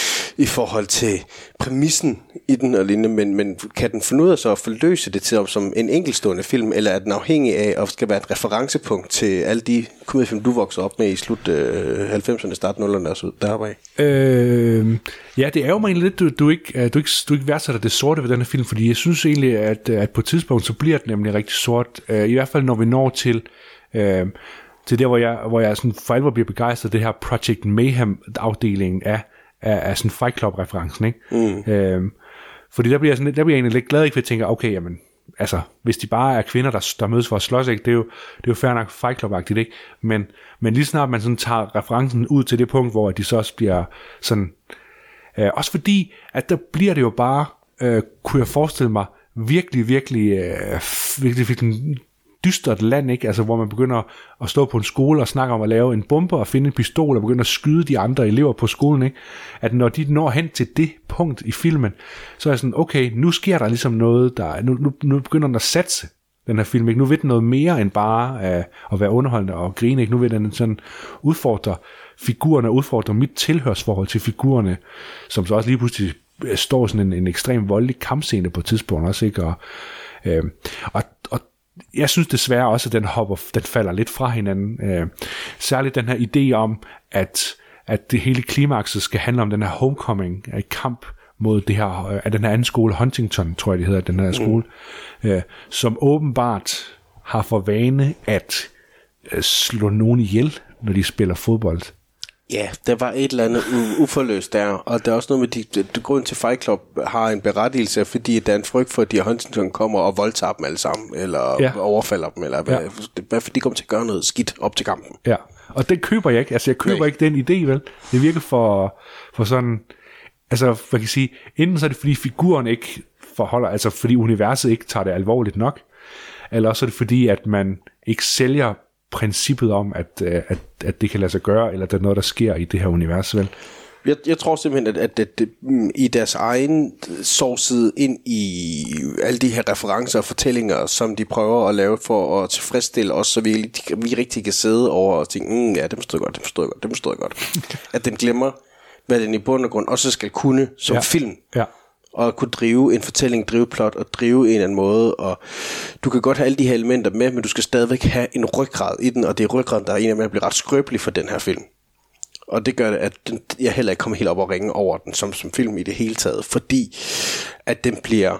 i forhold til præmissen i den og lignende, men, men kan den finde ud af så at forløse det til som en enkeltstående film, eller er den afhængig af at skal være et referencepunkt til alle de komediefilm, du voksede op med i slut uh, halvfemserne, start nullerne og så deroppe af? Øh, ja, det er jo egentlig lidt, du, du, ikke, du, ikke, du ikke værdsætter det sorte ved den her film, fordi jeg synes egentlig, at, at på et tidspunkt, så bliver det nemlig rigtig sort. Uh, I hvert fald, når vi når til, uh, til der, hvor jeg, hvor jeg sådan for alvor bliver begejstret, det her Project Mayhem-afdelingen af, af, af sådan Fight Club-referencen, ikke? Mm. Uh, fordi der bliver, jeg sådan, der bliver jeg egentlig lidt glad, ikke, for jeg tænker, okay, jamen, altså, hvis de bare er kvinder, der, der mødes for at slås, ikke, det er jo, det er jo fair nok Fight Club-agtigt, ikke? Men, men lige snart man sådan tager referencen ud til det punkt, hvor de så også bliver sådan, uh, også fordi, at der bliver det jo bare, Uh, kunne jeg forestille mig virkelig, virkelig, uh, virkelig, virkelig dystert land, ikke? Altså, hvor man begynder at stå på en skole og snakke om at lave en bombe og finde en pistol og begynder at skyde de andre elever på skolen, ikke? At når de når hen til det punkt i filmen, så er jeg sådan, okay, nu sker der ligesom noget, der nu, nu, nu begynder den at satse, den her film, ikke? Nu vil den noget mere end bare uh, at være underholdende og grine, ikke? Nu vil den sådan udfordre figurerne, udfordre mit tilhørsforhold til figurerne, som så også lige pludselig står sådan en, en ekstrem voldelig kampscene på et tidspunkt også, ikke? Og, øh, og, og jeg synes desværre også, at den hopper, den falder lidt fra hinanden. Øh, særligt den her idé om, at, at det hele klimakset skal handle om den her homecoming, øh, kamp mod det her, øh, af den her anden skole, Huntington, tror jeg det hedder, den her skole, mm. øh, som åbenbart har for vane at øh, slå nogen ihjel, når de spiller fodbold. Ja, der var et eller andet u- uforløst der, og der er også noget med, de, de grund til Fight Club har en berettigelse, fordi der er en frygt for, at de Huntington kommer og voldtager dem alle sammen, eller ja. overfalder dem, eller hvad, ja. hvad for de kommer til at gøre noget skidt op til kampen. Ja, og det køber jeg ikke, altså jeg køber Nej. ikke den idé, vel? Det virker for, for sådan, altså hvad kan jeg sige, enten så er det fordi figuren ikke forholder, altså fordi universet ikke tager det alvorligt nok, eller også er det fordi, at man ikke sælger princippet om, at, at, at det kan lade sig gøre, eller at der er noget, der sker i det her univers, vel? Jeg, jeg tror simpelthen, at, at, at, at i deres egen sovside ind i alle de her referencer og fortællinger, som de prøver at lave for at tilfredsstille os, så vi, vi rigtig kan sidde over og tænke, mm, ja, det forstår jeg godt, det forstår jeg godt, det forstår jeg godt. At den glemmer, hvad den i bund og grund også skal kunne som ja. film. Ja. Og kunne drive en fortælling, drive plot og drive en eller anden måde, og du kan godt have alle de her elementer med, men du skal stadigvæk have en ryggrad i den, og det er ryggraden, der er en af dem, der bliver ret skrøbelig for den her film. Og det gør det, at den, jeg heller ikke kommer helt op og ringe over den som, som film i det hele taget, fordi at den bliver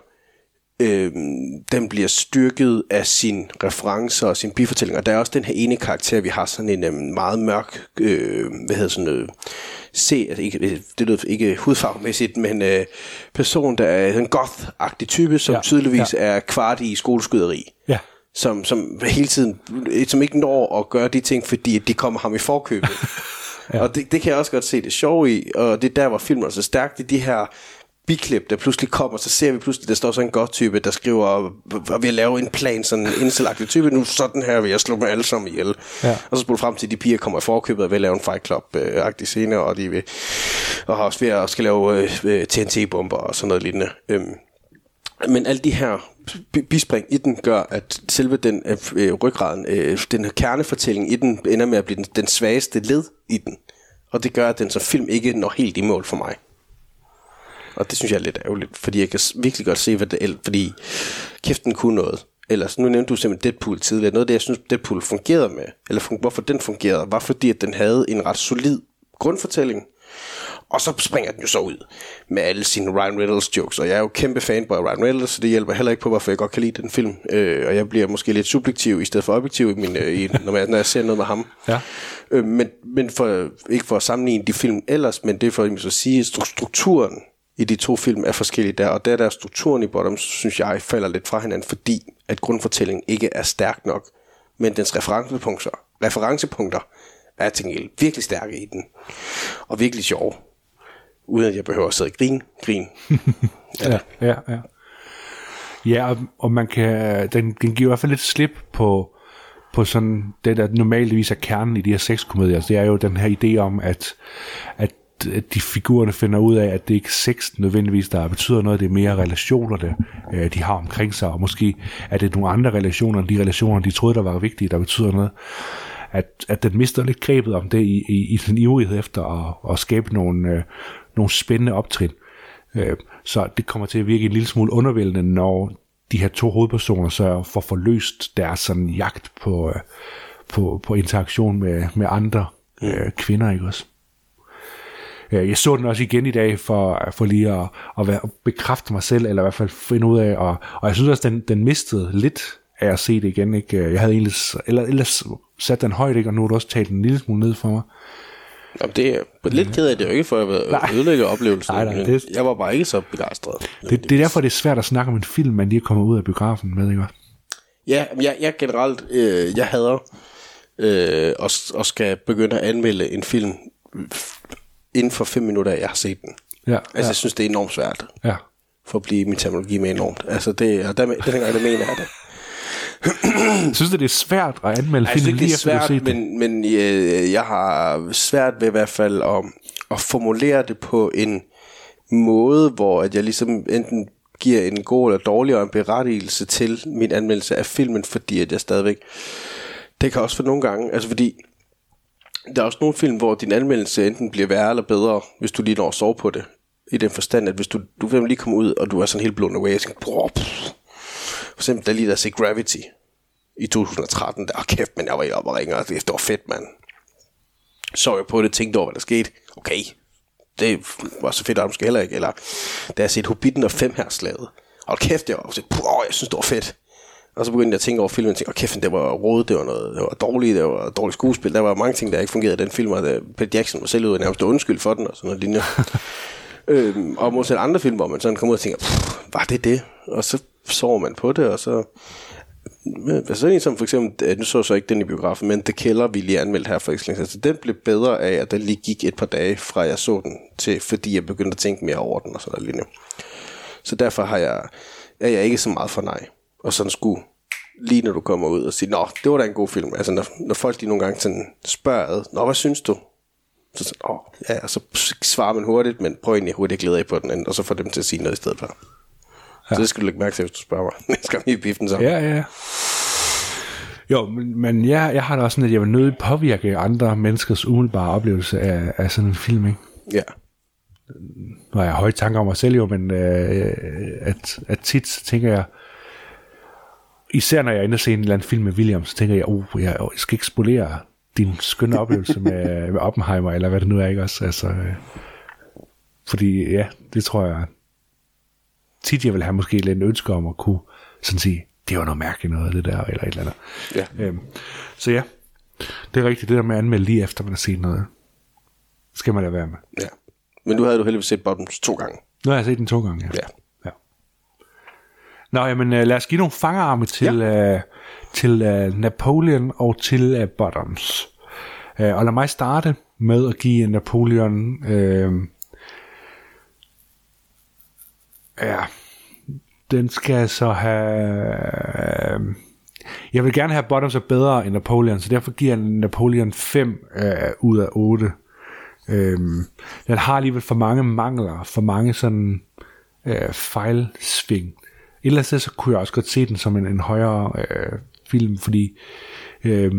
øh, den bliver styrket af sine referencer og sine bifortællinger. Der er også den her ene karakter, vi har sådan en øh, meget mørk, øh, hvad hedder sådan noget, se, altså ikke, det lyder ikke hudfarvemæssigt, men øh, person, der er en goth-agtig type, som ja, tydeligvis ja. er kvart i skoleskyderi. Ja. Som, som hele tiden, som ikke når at gøre de ting, fordi de kommer ham i forkøbet. ja. Og det, det kan jeg også godt se det sjove i, og det er der, hvor filmen er så stærkt, i de her biklip, der pludselig kommer, så ser vi pludselig, der står sådan en godt type, der skriver, og vi lave en plan, sådan en inselagtig type, nu sådan her vil jeg slå dem alle sammen ihjel. Ja. Og så spoler frem til, de piger kommer i forkøbet og vil lave en Fight Club-agtig scene, og de vil, og har også ved at skal lave øh, T N T-bomber og sådan noget lignende. Øhm, men alle de her bispring i den gør, at selve den øh, ryggraden, øh, den kernefortælling i den, ender med at blive den, den svageste led i den. Og det gør, at den som film ikke når helt i mål for mig. Og det synes jeg er lidt ærgerligt, fordi jeg kan virkelig godt se, hvad det er, fordi kæften kunne noget. Ellers, nu nævnte du simpelthen Deadpool tidligere. Noget af det, jeg synes, Deadpool fungerede med, eller fun- hvorfor den fungerede, var fordi, at den havde en ret solid grundfortælling. Og så springer den jo så ud med alle sine Ryan Reynolds jokes. Og jeg er jo kæmpe fanboy af Ryan Reynolds, så det hjælper heller ikke på, hvorfor jeg godt kan lide den film. Øh, og jeg bliver måske lidt subjektiv i stedet for objektiv, i min, øh, i, når, jeg, når jeg ser noget med ham. Ja. Øh, men men for, ikke for at sammenligne de film ellers, men det er for at sige, at strukturen i de to film er forskellige der. Og der der strukturen i Bottom, synes jeg, falder lidt fra hinanden, fordi at grundfortællingen ikke er stærk nok. Men dens referencepunkter, referencepunkter er til gengæld virkelig stærke i den. Og virkelig sjove. Uden at jeg behøver at sidde og grine. Grin. Ja, ja, ja. Ja, ja og, og man kan, den, den giver i hvert fald lidt slip på, på sådan, det der normalvis er kernen i de her sexkomedier. Det er jo den her idé om, at, at, at de figurerne finder ud af, at det ikke er sex nødvendigvis, der betyder noget. Det er mere relationer, det, øh, de har omkring sig. Og måske er det nogle andre relationer, de relationer, de troede, der var vigtige, der betyder noget. At, at den mister lidt grebet om det i, i, i sin ivrighed efter at, at skabe nogle, øh, nogle spændende optrin. Øh, så det kommer til at virke en lille smule undervældende, når de her to hovedpersoner så får forløst deres sådan jagt på, øh, på, på interaktion med, med andre øh, kvinder, ikke også? Øh, jeg så den også igen i dag for, for lige at, at, være, at bekræfte mig selv, eller i hvert fald finde ud af, og, og jeg synes også, den, den mistede lidt af at se det igen, ikke? Jeg havde egentlig, eller ellers sat den højt, ikke? Og nu har du også talt en lille smule ned for mig. Jamen, det er lidt ked af det, jo ikke for at ødelægge oplevelsen. Nej, nej, det, jeg var bare ikke så begejstret. Det, det er derfor, det er svært at snakke om en film, man lige kommer ud af biografen med, ikke? Ja, jeg, jeg generelt, øh, jeg hader øh, og, og skal begynde at anmelde en film inden for fem minutter, jeg har set den. Ja, altså, ja. Jeg synes, det er enormt svært. Ja. For at blive min terminologi med enormt. Altså, det, og der, den gang, der mener jeg det. Synes du, det er svært at anmelde film lige efter du har set det? Men, men jeg, jeg har svært ved i hvert fald at, at formulere det på en måde, hvor at jeg ligesom enten giver en god eller dårlig og en berettigelse til min anmeldelse af filmen, fordi at jeg stadigvæk, det kan også for nogle gange, altså fordi der er også nogle film, hvor din anmeldelse enten bliver værre eller bedre, hvis du lige når at sove på det, i den forstand, at hvis du, du vil lige komme ud, og du er sådan helt blown away, og tænker, for eksempel, der lige der at se Gravity i to tusind og tretten, der, oh, kæft, men jeg var oppe og ringer, og det var fedt, mand. Så jeg på det, tænkte over, hvad der skete. Okay, det var så fedt, at måske heller ikke. Eller da jeg set Hobbiten og fem her slaget, og kæft, jeg var så, oh, jeg synes, det var fedt. Og så begyndte jeg at tænke over filmen, og tænkte, oh, kæft, det var rodet, det var noget, det var dårligt, det var dårligt skuespil, der var mange ting, der ikke fungerede i den film, og der, Peter Jackson var selv ude nærmest undskyld for den, og sådan noget lignende. øhm, og modsat andre film, hvor man sådan kom ud og tænker, var det det? Og så sover man på det, og så så en som for eksempel, nu så jeg så ikke den i biografen, men The Killer vi lige anmeldt her for eksempel, altså den blev bedre af, at den lige gik et par dage fra jeg så den til, fordi jeg begyndte at tænke mere over den og sådan noget lignende. Så derfor har jeg, er jeg ikke så meget for nej. Og sådan skulle lige når du kommer ud og siger, nå, det var da en god film. Altså når, når folk de nogle gange sådan spørger, nå, hvad synes du? Så sådan, åh, ja, og så svarer man hurtigt, men prøv egentlig hurtigt at glæde af på den, og så får dem til at sige noget i stedet for. Ja. Så det skal du lægge mærke til, hvis du spørger mig. Jeg skal lige biffen sammen. Ja, ja. Jo, men, men jeg, jeg har da også sådan, at jeg vil nødig påvirke andre menneskers umiddelbare oplevelse af, af sådan en film, ikke? Ja. Nu har jeg høje tanker om mig selv jo, men øh, at, at tit så tænker jeg, især når jeg er inde og ser en eller anden film med William, så tænker jeg, oh, jeg, jeg skal ikke spolere din skønne oplevelse med, med Oppenheimer, eller hvad det nu er, ikke også? Altså, øh, fordi ja, det tror jeg tit jeg vil have måske lidt en ønske om at kunne sådan sige, det var noget mærkeligt noget af det der, eller et eller andet. Ja. Øhm, så ja, det er rigtigt, det der med at anmelde lige efter man har set noget, skal man da være med. Ja, men nu havde du heldigvis set Bottoms to gange. Nu har jeg set den to gange, ja. Ja. Ja. Nå, jamen lad os give nogle fangerarme til, ja. uh, til uh, Napoleon og til uh, Bottoms. Uh, og lad mig starte med at give Napoleon... Uh, Ja, den skal så have... Jeg vil gerne have Bottoms er bedre end Napoleon, så derfor giver jeg Napoleon fem øh, ud af otte. Øhm, den har alligevel for mange mangler, for mange sådan øh, fejlsving. Ellers så kunne jeg også godt se den som en, en højere øh, film, fordi øh,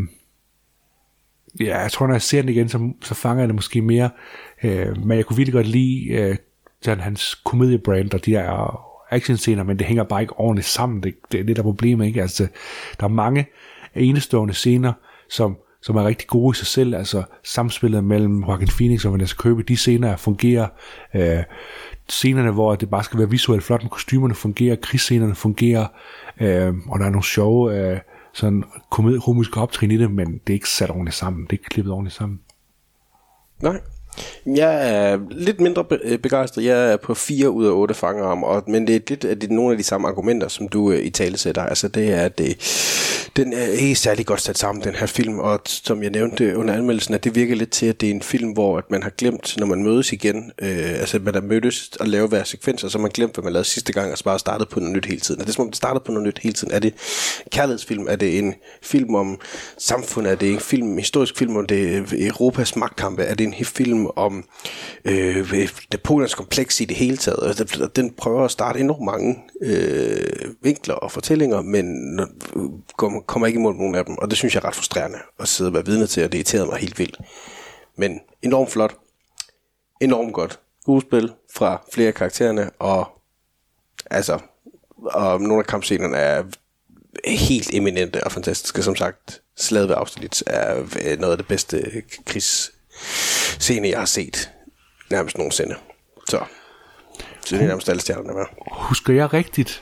ja, jeg tror, når jeg ser den igen, så, så fanger jeg det måske mere. Øh, men jeg kunne virkelig godt lide øh, sådan hans komediebrand og de der actionscener, men det hænger bare ikke ordentligt sammen. Det, det er det, der er problemet, ikke? Altså, der er mange enestående scener, som, som er rigtig gode i sig selv. Altså, samspillet mellem Joaquin Phoenix og Vanessa Kirby, de scener fungerer. Øh, scenerne, hvor det bare skal være visuelt flot, med kostymerne fungerer, krigsscenerne fungerer, øh, og der er nogle sjove øh, sådan komiske optrin i det, men det er ikke sat ordentligt sammen. Det er ikke klippet ordentligt sammen. Nej. Jeg er lidt mindre begejstret. Jeg er på fire ud af otte fanger ham, og, men det er lidt det er nogle af de samme argumenter, som du uh, i tale sætter. Altså det er, at det, den er ikke særlig godt sat sammen, den her film, og som jeg nævnte under anmeldelsen, at det virker lidt til, at det er en film, hvor at man har glemt, når man mødes igen, øh, altså man har mødtes og lavet hver sekvenser, så man glemt, hvad man lavede sidste gang, og så bare startet på noget nyt hele tiden. Og det er som om det startede på noget nyt hele tiden. Er det kærlighedsfilm? Er det en film om samfundet? Er det en film, en historisk film om det Europas magtkampe? Er det en film om øh, Napoleons kompleks i det hele taget? Den prøver at starte enormt mange øh, vinkler og fortællinger, men kommer ikke imod nogen af dem, og det synes jeg er ret frustrerende at sidde og være vidne til, og det irriterede mig helt vildt. Men enormt flot, enormt godt skuespil fra flere af karaktererne, og altså, og nogle af kampscenerne er helt eminente og fantastiske. Som sagt, Slaget ved Austerlitz er noget af det bedste krigsscene, jeg har set nærmest nogensinde. Så, så det er nærmest alle stjernerne med. Husker jeg rigtigt,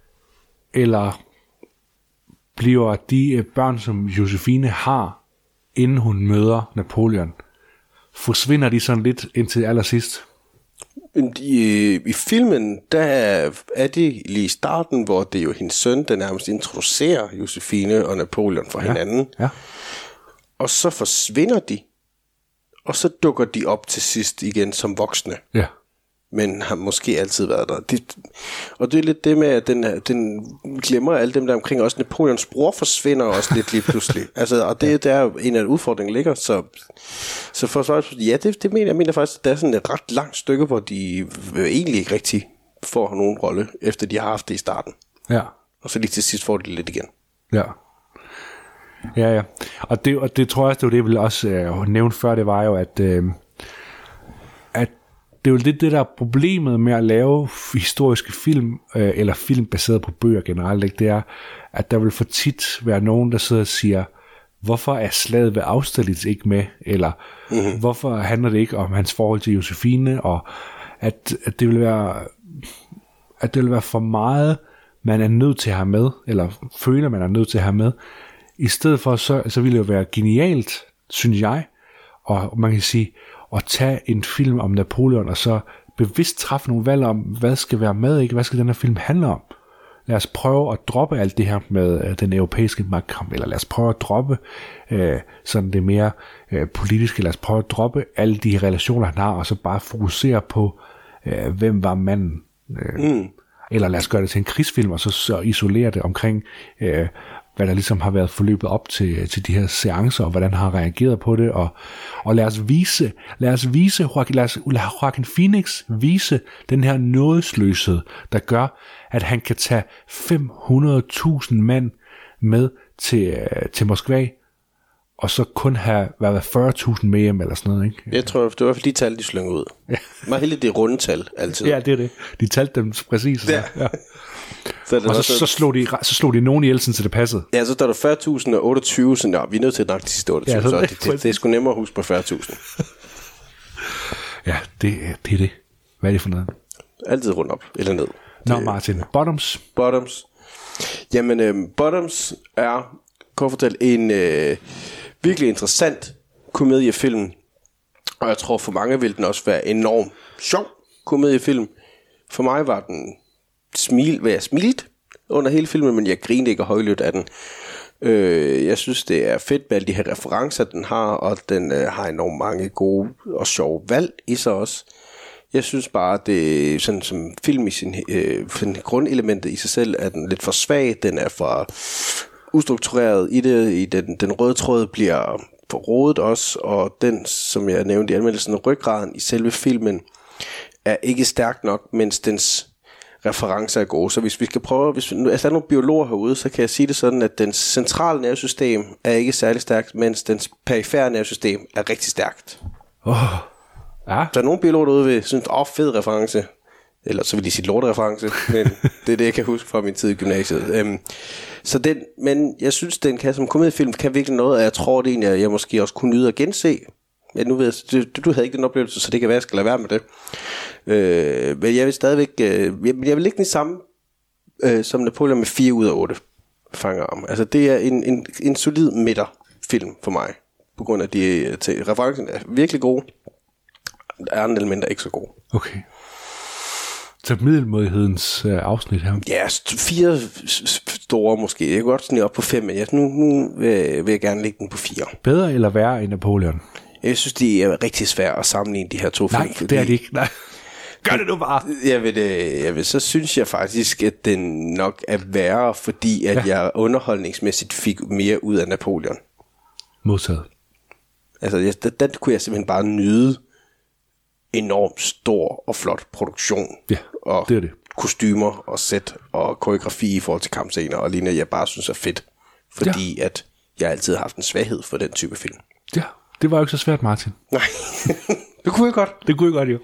eller bliver de børn, som Josefine har, inden hun møder Napoleon, forsvinder de sådan lidt indtil allersidst? I, I filmen, der er det lige i starten, hvor det er jo hendes søn, der nærmest introducerer Josefine og Napoleon for ja, hinanden. Ja. Og så forsvinder de, og så dukker de op til sidst igen som voksne. Ja. Men har måske altid været der. Det, og det er lidt det med, at den, den glemmer alle dem der omkring. Også Napoleons bror forsvinder også lidt lige pludselig. Altså, og det der er en af udfordringen ligger. Så, så for så ja, det, det mener jeg mener faktisk, at der er sådan et ret langt stykke, hvor de egentlig ikke rigtig får nogen rolle, efter de har haft det i starten. Ja. Og så lige til sidst får de det lidt igen. Ja. Ja, ja. Og det, og det tror jeg også, det var det, jeg ville også øh, nævne før, det var jo, at, øh, at det er jo lidt det, der er problemet med at lave historiske film, øh, eller film baseret på bøger generelt, ikke? Det er, at der vil for tit være nogen, der sidder og siger, hvorfor er Slaget ved Austerlitz ikke med? Eller mm-hmm. hvorfor handler det ikke om hans forhold til Josefine? Og at, at det vil være at det vil være for meget, man er nødt til at have med, eller føler, man er nødt til at have med. I stedet for, så, så ville det jo være genialt, synes jeg, og man kan sige, at tage en film om Napoleon, og så bevidst træffe nogle valg om, hvad skal være med, ikke? Hvad skal den her film handle om? Lad os prøve at droppe alt det her med øh, den europæiske magtkamp, eller lad os prøve at droppe øh, sådan det mere øh, politiske, lad os prøve at droppe alle de relationer, han har, og så bare fokusere på, øh, hvem var manden. Øh, mm. Eller lad os gøre det til en krigsfilm, og så, så isolere det omkring, øh, hvad der ligesom har været forløbet op til, til de her seancer, og hvordan han har reageret på det, og, og lad os vise, lad os vise, lad os lad Joaquin Phoenix vise den her nådesløshed, der gør, at han kan tage fem hundrede tusind mand med til, til Moskva, og så kun have været fyrre tusind med hjem, eller sådan noget, ikke? Jeg tror, det var i hvert fald de tal, de slynger ud. Ja. Meget heldigt, det er runde tal, altid. Ja, det er det. De talte dem præcis. Ja. Ja. Så og så, så, slog de, så slog de nogen ihjel, så det passede. Ja, så der er fyrre tusind og otteogtyve, så ja, vi er nødt til at nok de sidste otteogtyve, ja, så, så det, det, det, det er sgu nemmere at huske på fyrre tusind. Ja, det, det er det. Hvad er det for noget? Altid rundt op, eller ned. Nå, Martin. Bottoms. Bottoms. Jamen, øh, Bottoms er, kan jeg fortælle, en øh, virkelig interessant komediefilm. Og jeg tror, for mange vil den også være enormt sjov komediefilm. For mig var den smil, var jeg smilt under hele filmen, men jeg grinede ikke højlydt af den. Øh, jeg synes, det er fedt med alle de her referencer, den har, og den øh, har enormt mange gode og sjove valg i sig også. Jeg synes bare, at det sådan som film i sin øh, grundelementet i sig selv er den lidt for svag. Den er for ustruktureret i det. I den, den røde tråd bliver for rodet også, og den, som jeg nævnte i anmeldelsen, ryggraden i selve filmen er ikke stærk nok, mens dens referencer er gode. Så hvis vi skal prøve, hvis vi, altså der er nogle biologer herude, så kan jeg sige det sådan, at dens centrale nervesystem er ikke særlig stærkt, mens dens perifære nervesystem er rigtig stærkt. Oh. Ja. Der er nogle biologer derude, vil synes, åh, oh, fed reference. Eller så vil de sige lortereference, men det er det, jeg kan huske fra min tid i gymnasiet. Um, så den, men jeg synes, den kan som komediefilm kan virkelig noget, og jeg tror det egentlig, at jeg måske også kunne nyde at gense. Ja, nu ved jeg, du, du havde ikke den oplevelse, så det kan være, at jeg skal lade være med det. Uh, men jeg vil stadigvæk, uh, jeg, jeg vil ikke den samme uh, som Napoleon med fire ud af otte fanger om. Altså det er en, en, en solid midterfilm for mig, på grund af de til, referencen er virkelig gode. Andre elementer er ikke så gode. Okay. Så middelmådighedens øh, afsnit her. Ja, fire store måske. Jeg kan godt snige op på fem, men jeg, nu, nu vil, vil jeg gerne lægge den på fire. Bedre eller værre end Napoleon? Jeg synes, det er rigtig svært at sammenligne de her to film. Nej, det er det ikke. Nej. Gør det nu bare. Jeg vil, jeg vil, så synes jeg faktisk, at den nok er værre, fordi at ja. jeg underholdningsmæssigt fik mere ud af Napoleon. Modtaget. Altså, jeg, den, den kunne jeg simpelthen bare nyde. Enormt stor og flot produktion. Ja, og det er det. Kostymer og sæt og koreografi i forhold til kampscener og lignende, jeg bare synes er fedt. Fordi ja. at jeg altid har haft en svaghed for den type film. Ja, det var jo ikke så svært, Martin. Nej, det kunne jeg godt. Det kunne jeg godt, jo.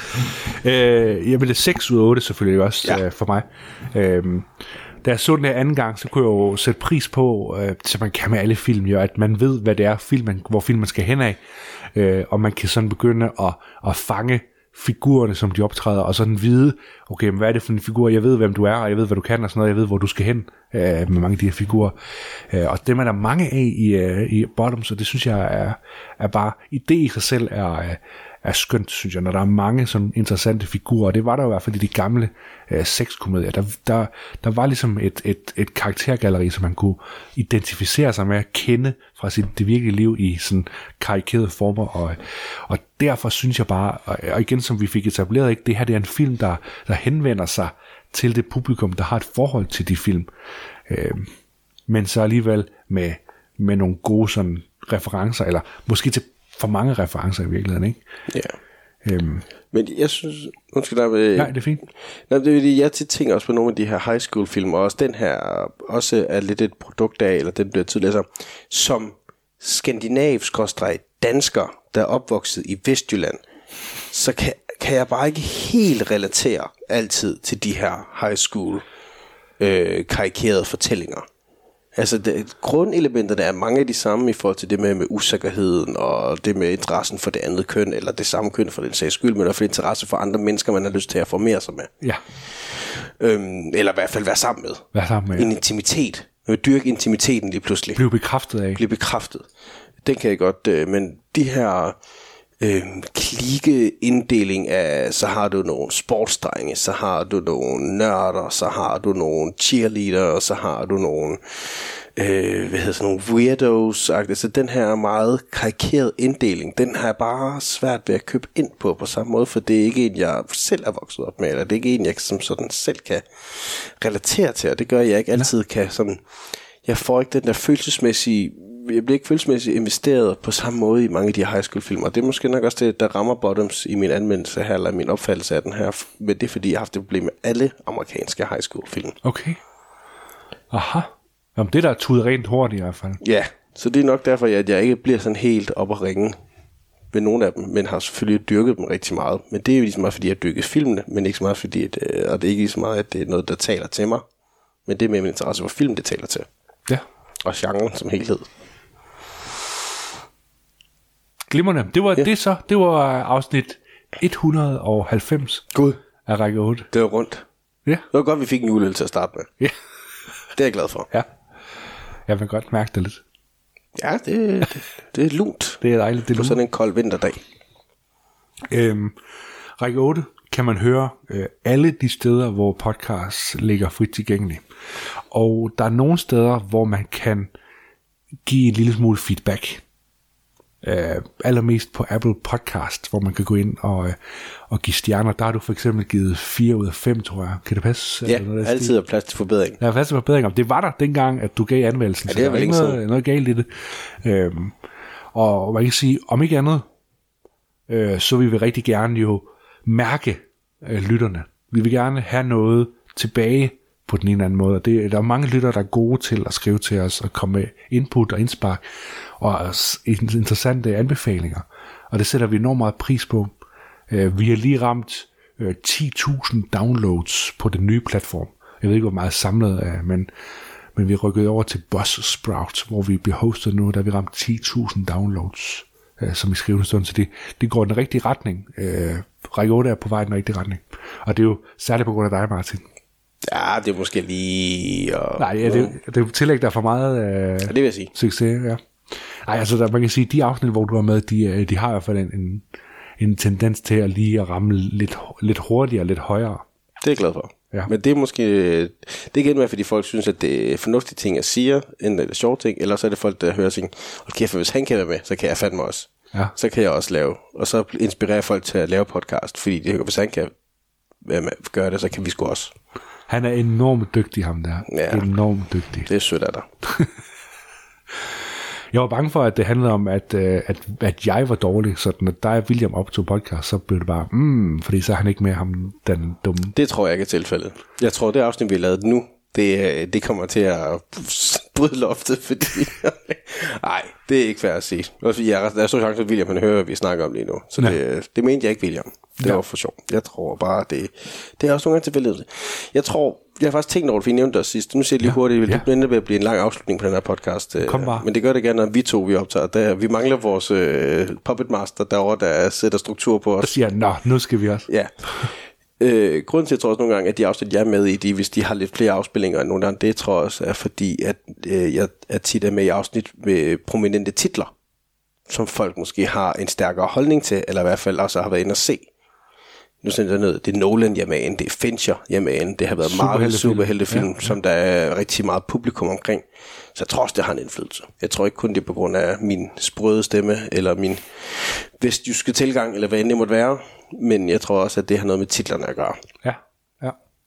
øh, jeg ville seks ud af otte selvfølgelig også ja. øh, for mig. Øh, da jeg så den her anden gang, så kunne jeg jo sætte pris på, øh, så man kan med alle film, jo, at man ved, hvad det er, filmen, hvor filmen skal hen af. Øh, og man kan sådan begynde at, at fange figurerne, som de optræder, og sådan vide, okay, men hvad er det for en figur? Jeg ved, hvem du er, og jeg ved, hvad du kan, og sådan noget. Jeg ved, hvor du skal hen øh, med mange af de her figurer. Øh, og dem er der mange af i, øh, i Bottom, så det synes jeg er, er bare, idé i sig selv er, er skønt, synes jeg, når der er mange sådan interessante figurer, og det var der jo i hvert fald i de gamle øh, sexkomedier. Der, der, der var ligesom et, et, et karaktergalleri, som man kunne identificere sig med at kende fra sit, det virkelige liv i sådan karikerede former, og, og derfor synes jeg bare, og igen som vi fik etableret, ikke, det her det er en film, der, der henvender sig til det publikum, der har et forhold til de film, øh, men så alligevel med, med nogle gode sådan referencer, eller måske til for mange referencer i virkeligheden, ikke? Ja. Øhm. Men jeg synes, undskyld dig, øh, nej, det er fint. Nej, det er fordi, jeg tit tænker også på nogle af de her high school film, og også den her også er lidt et produkt af, eller den bliver tydeligt så, som skandinavisk-dansker, der er opvokset i Vestjylland, så kan, kan jeg bare ikke helt relatere altid til de her high school øh, karikerede fortællinger. Altså det, grundelementerne er mange af de samme i forhold til det med, med usikkerheden og det med interessen for det andet køn, eller det samme køn for den sags skyld, men også interesse for andre mennesker, man har lyst til at formere sig med. Ja. Øhm, eller i hvert fald være sammen med. Være sammen med, ja. En intimitet. Man vil dyrke intimiteten lige pludselig. Blive bekræftet af. Blive bekræftet. Den kan jeg godt, øh, men de her øh, klike-inddeling af, så har du nogle sportsdrenge, så har du nogle nørder, så har du nogle cheerleader, så har du nogle, øh, hvad hedder sådan nogle weirdos. Så den her meget karikerede inddeling, den har jeg bare svært ved at købe ind på på samme måde, for det er ikke en, jeg selv er vokset op med, eller det er ikke en, jeg som sådan selv kan relatere til, og det gør, jeg ikke altid kan sådan, jeg får ikke den der følelsesmæssige, jeg bliver ikke følelsesmæssigt investeret på samme måde i mange af de her high school film, og det er måske nok også det, der rammer Bottoms i min anmeldelse her, eller min opfattelse af den her, men det er fordi, jeg har haft det problem med alle amerikanske high school film. Okay. Aha. Jamen det der er tudet rent hurtigt i hvert fald. Ja, så det er nok derfor, at jeg ikke bliver sådan helt op at ringe ved nogle af dem, men har selvfølgelig dyrket dem rigtig meget. Men det er jo lige så meget, fordi jeg har dyrket filmene, men ikke så meget, fordi at, og det er ikke lige så meget, at det er noget, der taler til mig, men det er med min interesse for film, det taler til. Ja. Og genren som helhed. Glimrende. Det var ja. det så. Det var afsnit et hundrede og halvfems. God. Af række otte. Det var rundt. Ja. Det var godt, vi fik en juleøl til at starte med. Ja. Det er jeg glad for. Ja. Jeg vil godt mærke det lidt. Ja, det, det, det er lunt. Det er dejligt. Det er på sådan en kold vinterdag. Øhm, række otte kan man høre øh, alle de steder, hvor podcasts ligger frit tilgængelige. Og der er nogle steder, hvor man kan give en lille smule feedback. øh, allermest på Apple Podcast, hvor man kan gå ind og, øh, og give stjerner. Der har du for eksempel givet fire ud af fem, tror jeg. Kan det passe? Ja, noget altid er plads til forbedring. Der er plads til forbedring. Det var der dengang, at du gav anmeldelsen. Ja, det er så der er ikke noget, noget galt i det. Øhm, og man kan sige, om ikke andet, øh, så vil vi rigtig gerne jo mærke øh, lytterne. Vi vil gerne have noget tilbage på den ene eller anden måde. Og det, der er mange lyttere, der er gode til at skrive til os og komme med input og indspark og interessante anbefalinger. Og det sætter vi enormt meget pris på. Uh, vi har lige ramt uh, ti tusind downloads på den nye platform. Jeg ved ikke, hvor meget samlet er, men, men vi er rykket over til Buzzsprout, hvor vi bliver hostet nu, der vi ramt ti tusind downloads, uh, som i skrivende stund. Så det, det går i den rigtige retning. Uh, Række otte er på vej i den rigtige retning. Og det er jo særligt på grund af dig, Martin. Ja, det er måske lige... Og... Nej, ja, det, det er tillæg, der er for meget uh, ja, det vil jeg sige. Succes, ja. Nej, altså der, man kan sige, de afsnit, hvor du er med, de, de har i hvert fald en, en, en tendens til at lige at ramme lidt, lidt hurtigere, lidt højere. Det er jeg glad for. Ja. Men det er måske... Det er igen med, fordi folk synes, at det er fornuftige ting, jeg siger, enten er det sjove ting, eller så er det folk, der hører ting, okay, for hvis han kan være med, så kan jeg fandme også. Ja. Så kan jeg også lave. Og så inspirerer folk til at lave podcast, fordi det, hvis han kan være med, gøre det, så kan vi sgu også. Han er enormt dygtig, ham der. Ja. Enormt dygtig. Det er sødt af dig. Jeg var bange for, at det handlede om, at, at, at jeg var dårlig, så når der er William optog podcast, så blev det bare, mm, fordi så er han ikke med ham, den dumme. Det tror jeg ikke er tilfældet. Jeg tror, det afsnit, vi har lavet nu, det, det kommer til at bryde loftet, fordi... Nej, det er ikke fair at sige. Der er stor chance, at William han hører, hvad vi snakker om lige nu. Så det, det mente jeg ikke, William. Det var for sjovt. Jeg tror bare, det, det er også nogle gange tilfældet. Jeg tror, jeg har faktisk tænkt over det, for I nævnte det sidst. Nu siger jeg lige hurtigt, ja. Det bliver ved at blive en lang afslutning på den her podcast. Kom bare. Men det gør det gerne, når vi to vi optager. Der, vi mangler vores uh, puppet master derovre, der sætter struktur på os. Og siger, nå, nu skal vi også. Ja. Øh, grunden til, jeg tror også nogle gange, at de afsnit, jeg er med i, de, hvis de har lidt flere afspillinger end nogle andre, det tror jeg også er fordi, at øh, jeg er tit er med i afsnit med prominente titler, som folk måske har en stærkere holdning til, eller i hvert fald også har været inde at se. Nu sender jeg noget, det er Nolan, jeg er med inde, det er Fincher, jeg er med inde, det har været meget superheltefilm, ja, ja. Som der er rigtig meget publikum omkring. Så jeg tror også, det har en indflydelse. Jeg tror ikke kun det er på grund af min sprøde stemme, eller min vestjyske tilgang, eller hvad end det måtte være. Men jeg tror også, at det har noget med titlerne at gøre. Ja, ja.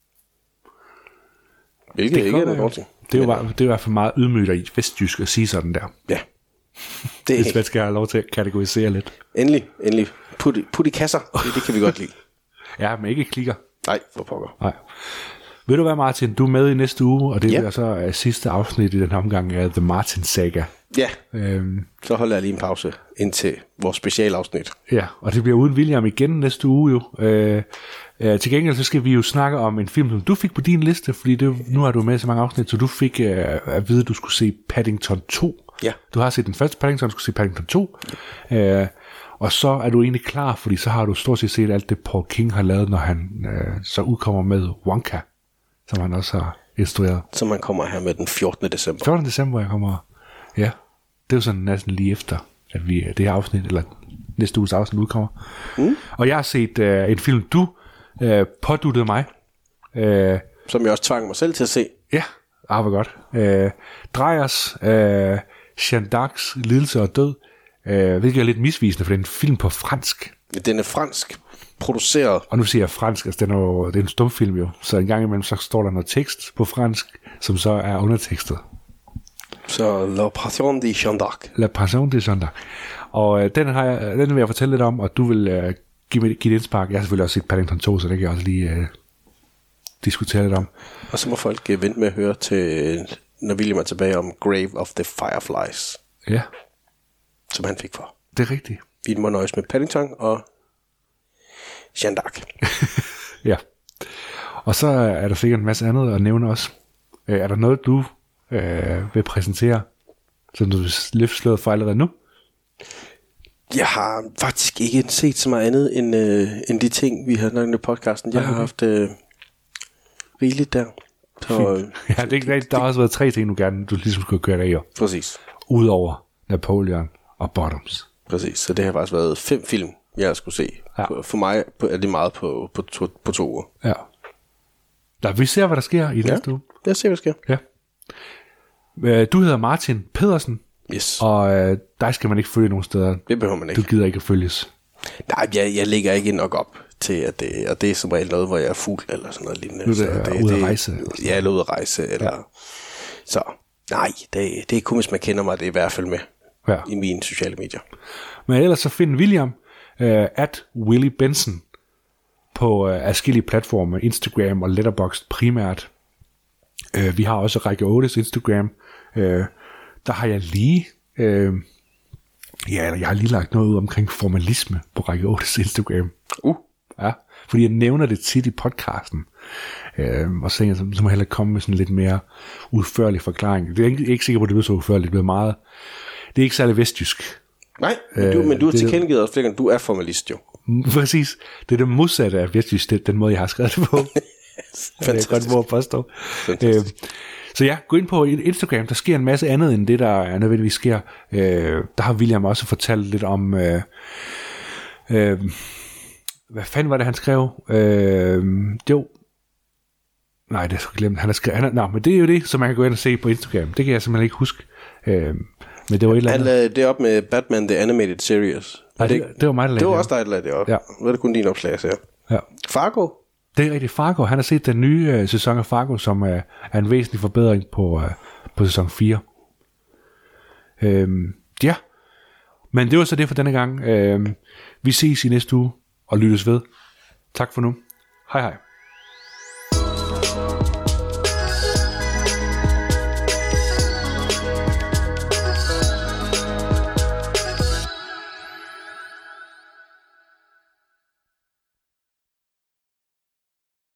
Hvilket det ikke er noget ting. Det er jo bare, det er i hvert fald meget ydmygt i vestjysk at sige sådan der. Ja. Det Hvis man skal have lov til at kategorisere lidt. Endelig, endelig. Put, put i kasser, det, det kan vi godt lide. Ja, men ikke klikker. Nej, for pokker. Nej. Ved du hvad, Martin? Du er med i næste uge, og det ja. bliver så uh, sidste afsnit i den omgang af The Martin Saga. Ja, øhm, så holder jeg lige en pause indtil vores specialafsnit. Ja, og det bliver uden William igen næste uge jo. Øh, øh, til gengæld så skal vi jo snakke om en film, som du fik på din liste, fordi det, nu har du med så mange afsnit, så du fik øh, at vide, at du skulle se Paddington to. Ja. Du har set den første Paddington, du skulle se Paddington to. Ja. Øh, og så er du egentlig klar, fordi så har du stort set set alt det, Paul King har lavet, når han øh, så udkommer med Wonka, som han også har instrueret. Som han kommer her med den fjortende december. fjortende december, jeg kommer. Ja, det er jo sådan næsten lige efter, at vi det her afsnit, eller næste uges afsnit udkommer. Mm. Og jeg har set øh, en film, du øh, påduttede mig. Øh, som jeg også tvang mig selv til at se. Ja, ah, hvor godt. Øh, Dreyers, øh, Jeanne d'Arcs lidelse og død, øh, hvilket er lidt misvisende, for det er en film på fransk. Den er fransk produceret. Og nu siger jeg fransk, altså den er jo, det er en stumfilm jo, så en gang imellem så står der noget tekst på fransk, som så er undertekstet. Så La Passion de Jeanne d'Arc. La Passion de Jeanne d'Arc. Og øh, den, har jeg, den vil jeg fortælle lidt om, og du vil øh, give mig give et indspark. Jeg har selvfølgelig også set Paddington to, så det kan jeg også lige øh, diskutere lidt om. Og så må folk øh, vente med at høre til, når William er tilbage, om Grave of the Fireflies. Ja. Som han fik for. Det er rigtigt. Vi må nøjes med Paddington og Jeanne d'Arc. Ja. Og så er der sikkert en masse andet at nævne også. Øh, er der noget, du øh, vil præsentere, som du vil løfte slået for allerede nu? Jeg har faktisk ikke set så meget andet end, øh, end de ting, vi har nævnt i podcasten. Jeg okay. har haft øh, rigeligt der. Så, ja, det, der, der har også været tre ting, du gerne du ligesom skulle køre af. Præcis. Udover Napoleon og Bottoms. Præcis, så det har faktisk været fem film, jeg skulle se. Ja. For mig er det meget på, på, to, på to uger. Ja. Da, vi ser, hvad der sker i ja. næste uge. Jeg ser, hvad der sker. Ja. Du hedder Martin Pedersen. Yes. Og øh, der skal man ikke følge nogen steder. Det behøver man ikke. Du gider ikke at følges. Nej, jeg, jeg ligger ikke nok op til, at det, og det er som regel noget, hvor jeg er fuld eller sådan noget lignende. Nu er det, så det ude at rejse. Ja, eller ude at rejse. Eller, ja. Så nej, det, det er kun, hvis man kender mig, det er i hvert fald med ja. i mine sociale medier. Men ellers så find William uh, at Willy Benson på uh, forskellige platforme, Instagram og Letterboxd primært. Uh, vi har også Række ottes Instagram. Uh, der har jeg lige... Uh, Ja, eller jeg har lige lagt noget ud omkring formalisme på Række ottes Instagram. Uh. Ja, fordi jeg nævner det tit i podcasten. Øh, og så tænker jeg, så må jeg heller komme med sådan lidt mere udførlig forklaring. Det er ikke, ikke sikker på, at det bliver så udførligt. Det bliver meget... Det er ikke særlig vestjysk. Nej, men du, men du har det, tilkendegivet os flere gange, du er formalist jo. Præcis. Det er det modsatte af vestjysk, det, den måde, jeg har skrevet det på. Fantastisk. Jeg godt må påstå. Øh, Så ja, gå ind på Instagram, der sker en masse andet end det, der er nødvendigvis sker. Øh, der har William også fortalt lidt om, øh, øh, hvad fanden var det, han skrev? Øh, jo, nej, det er så glemt. Han har skrevet, han har, nå, men det er jo det, som man kan gå ind og se på Instagram. Det kan jeg simpelthen ikke huske. Øh, men det var et eller andet. Han lavede det op med Batman The Animated Series. Nej, det, det var mig, der lavede det. var det også dig, der lavede det op. Ja. Var det kun din opslag, så ja. Fargo? Det er rigtig Fargo. Han har set den nye øh, sæson af Fargo, som øh, er en væsentlig forbedring på, øh, på sæson fire. Øhm, ja. Men det var så det for denne gang. Øhm, vi ses i næste uge og lyttes ved. Tak for nu. Hej hej.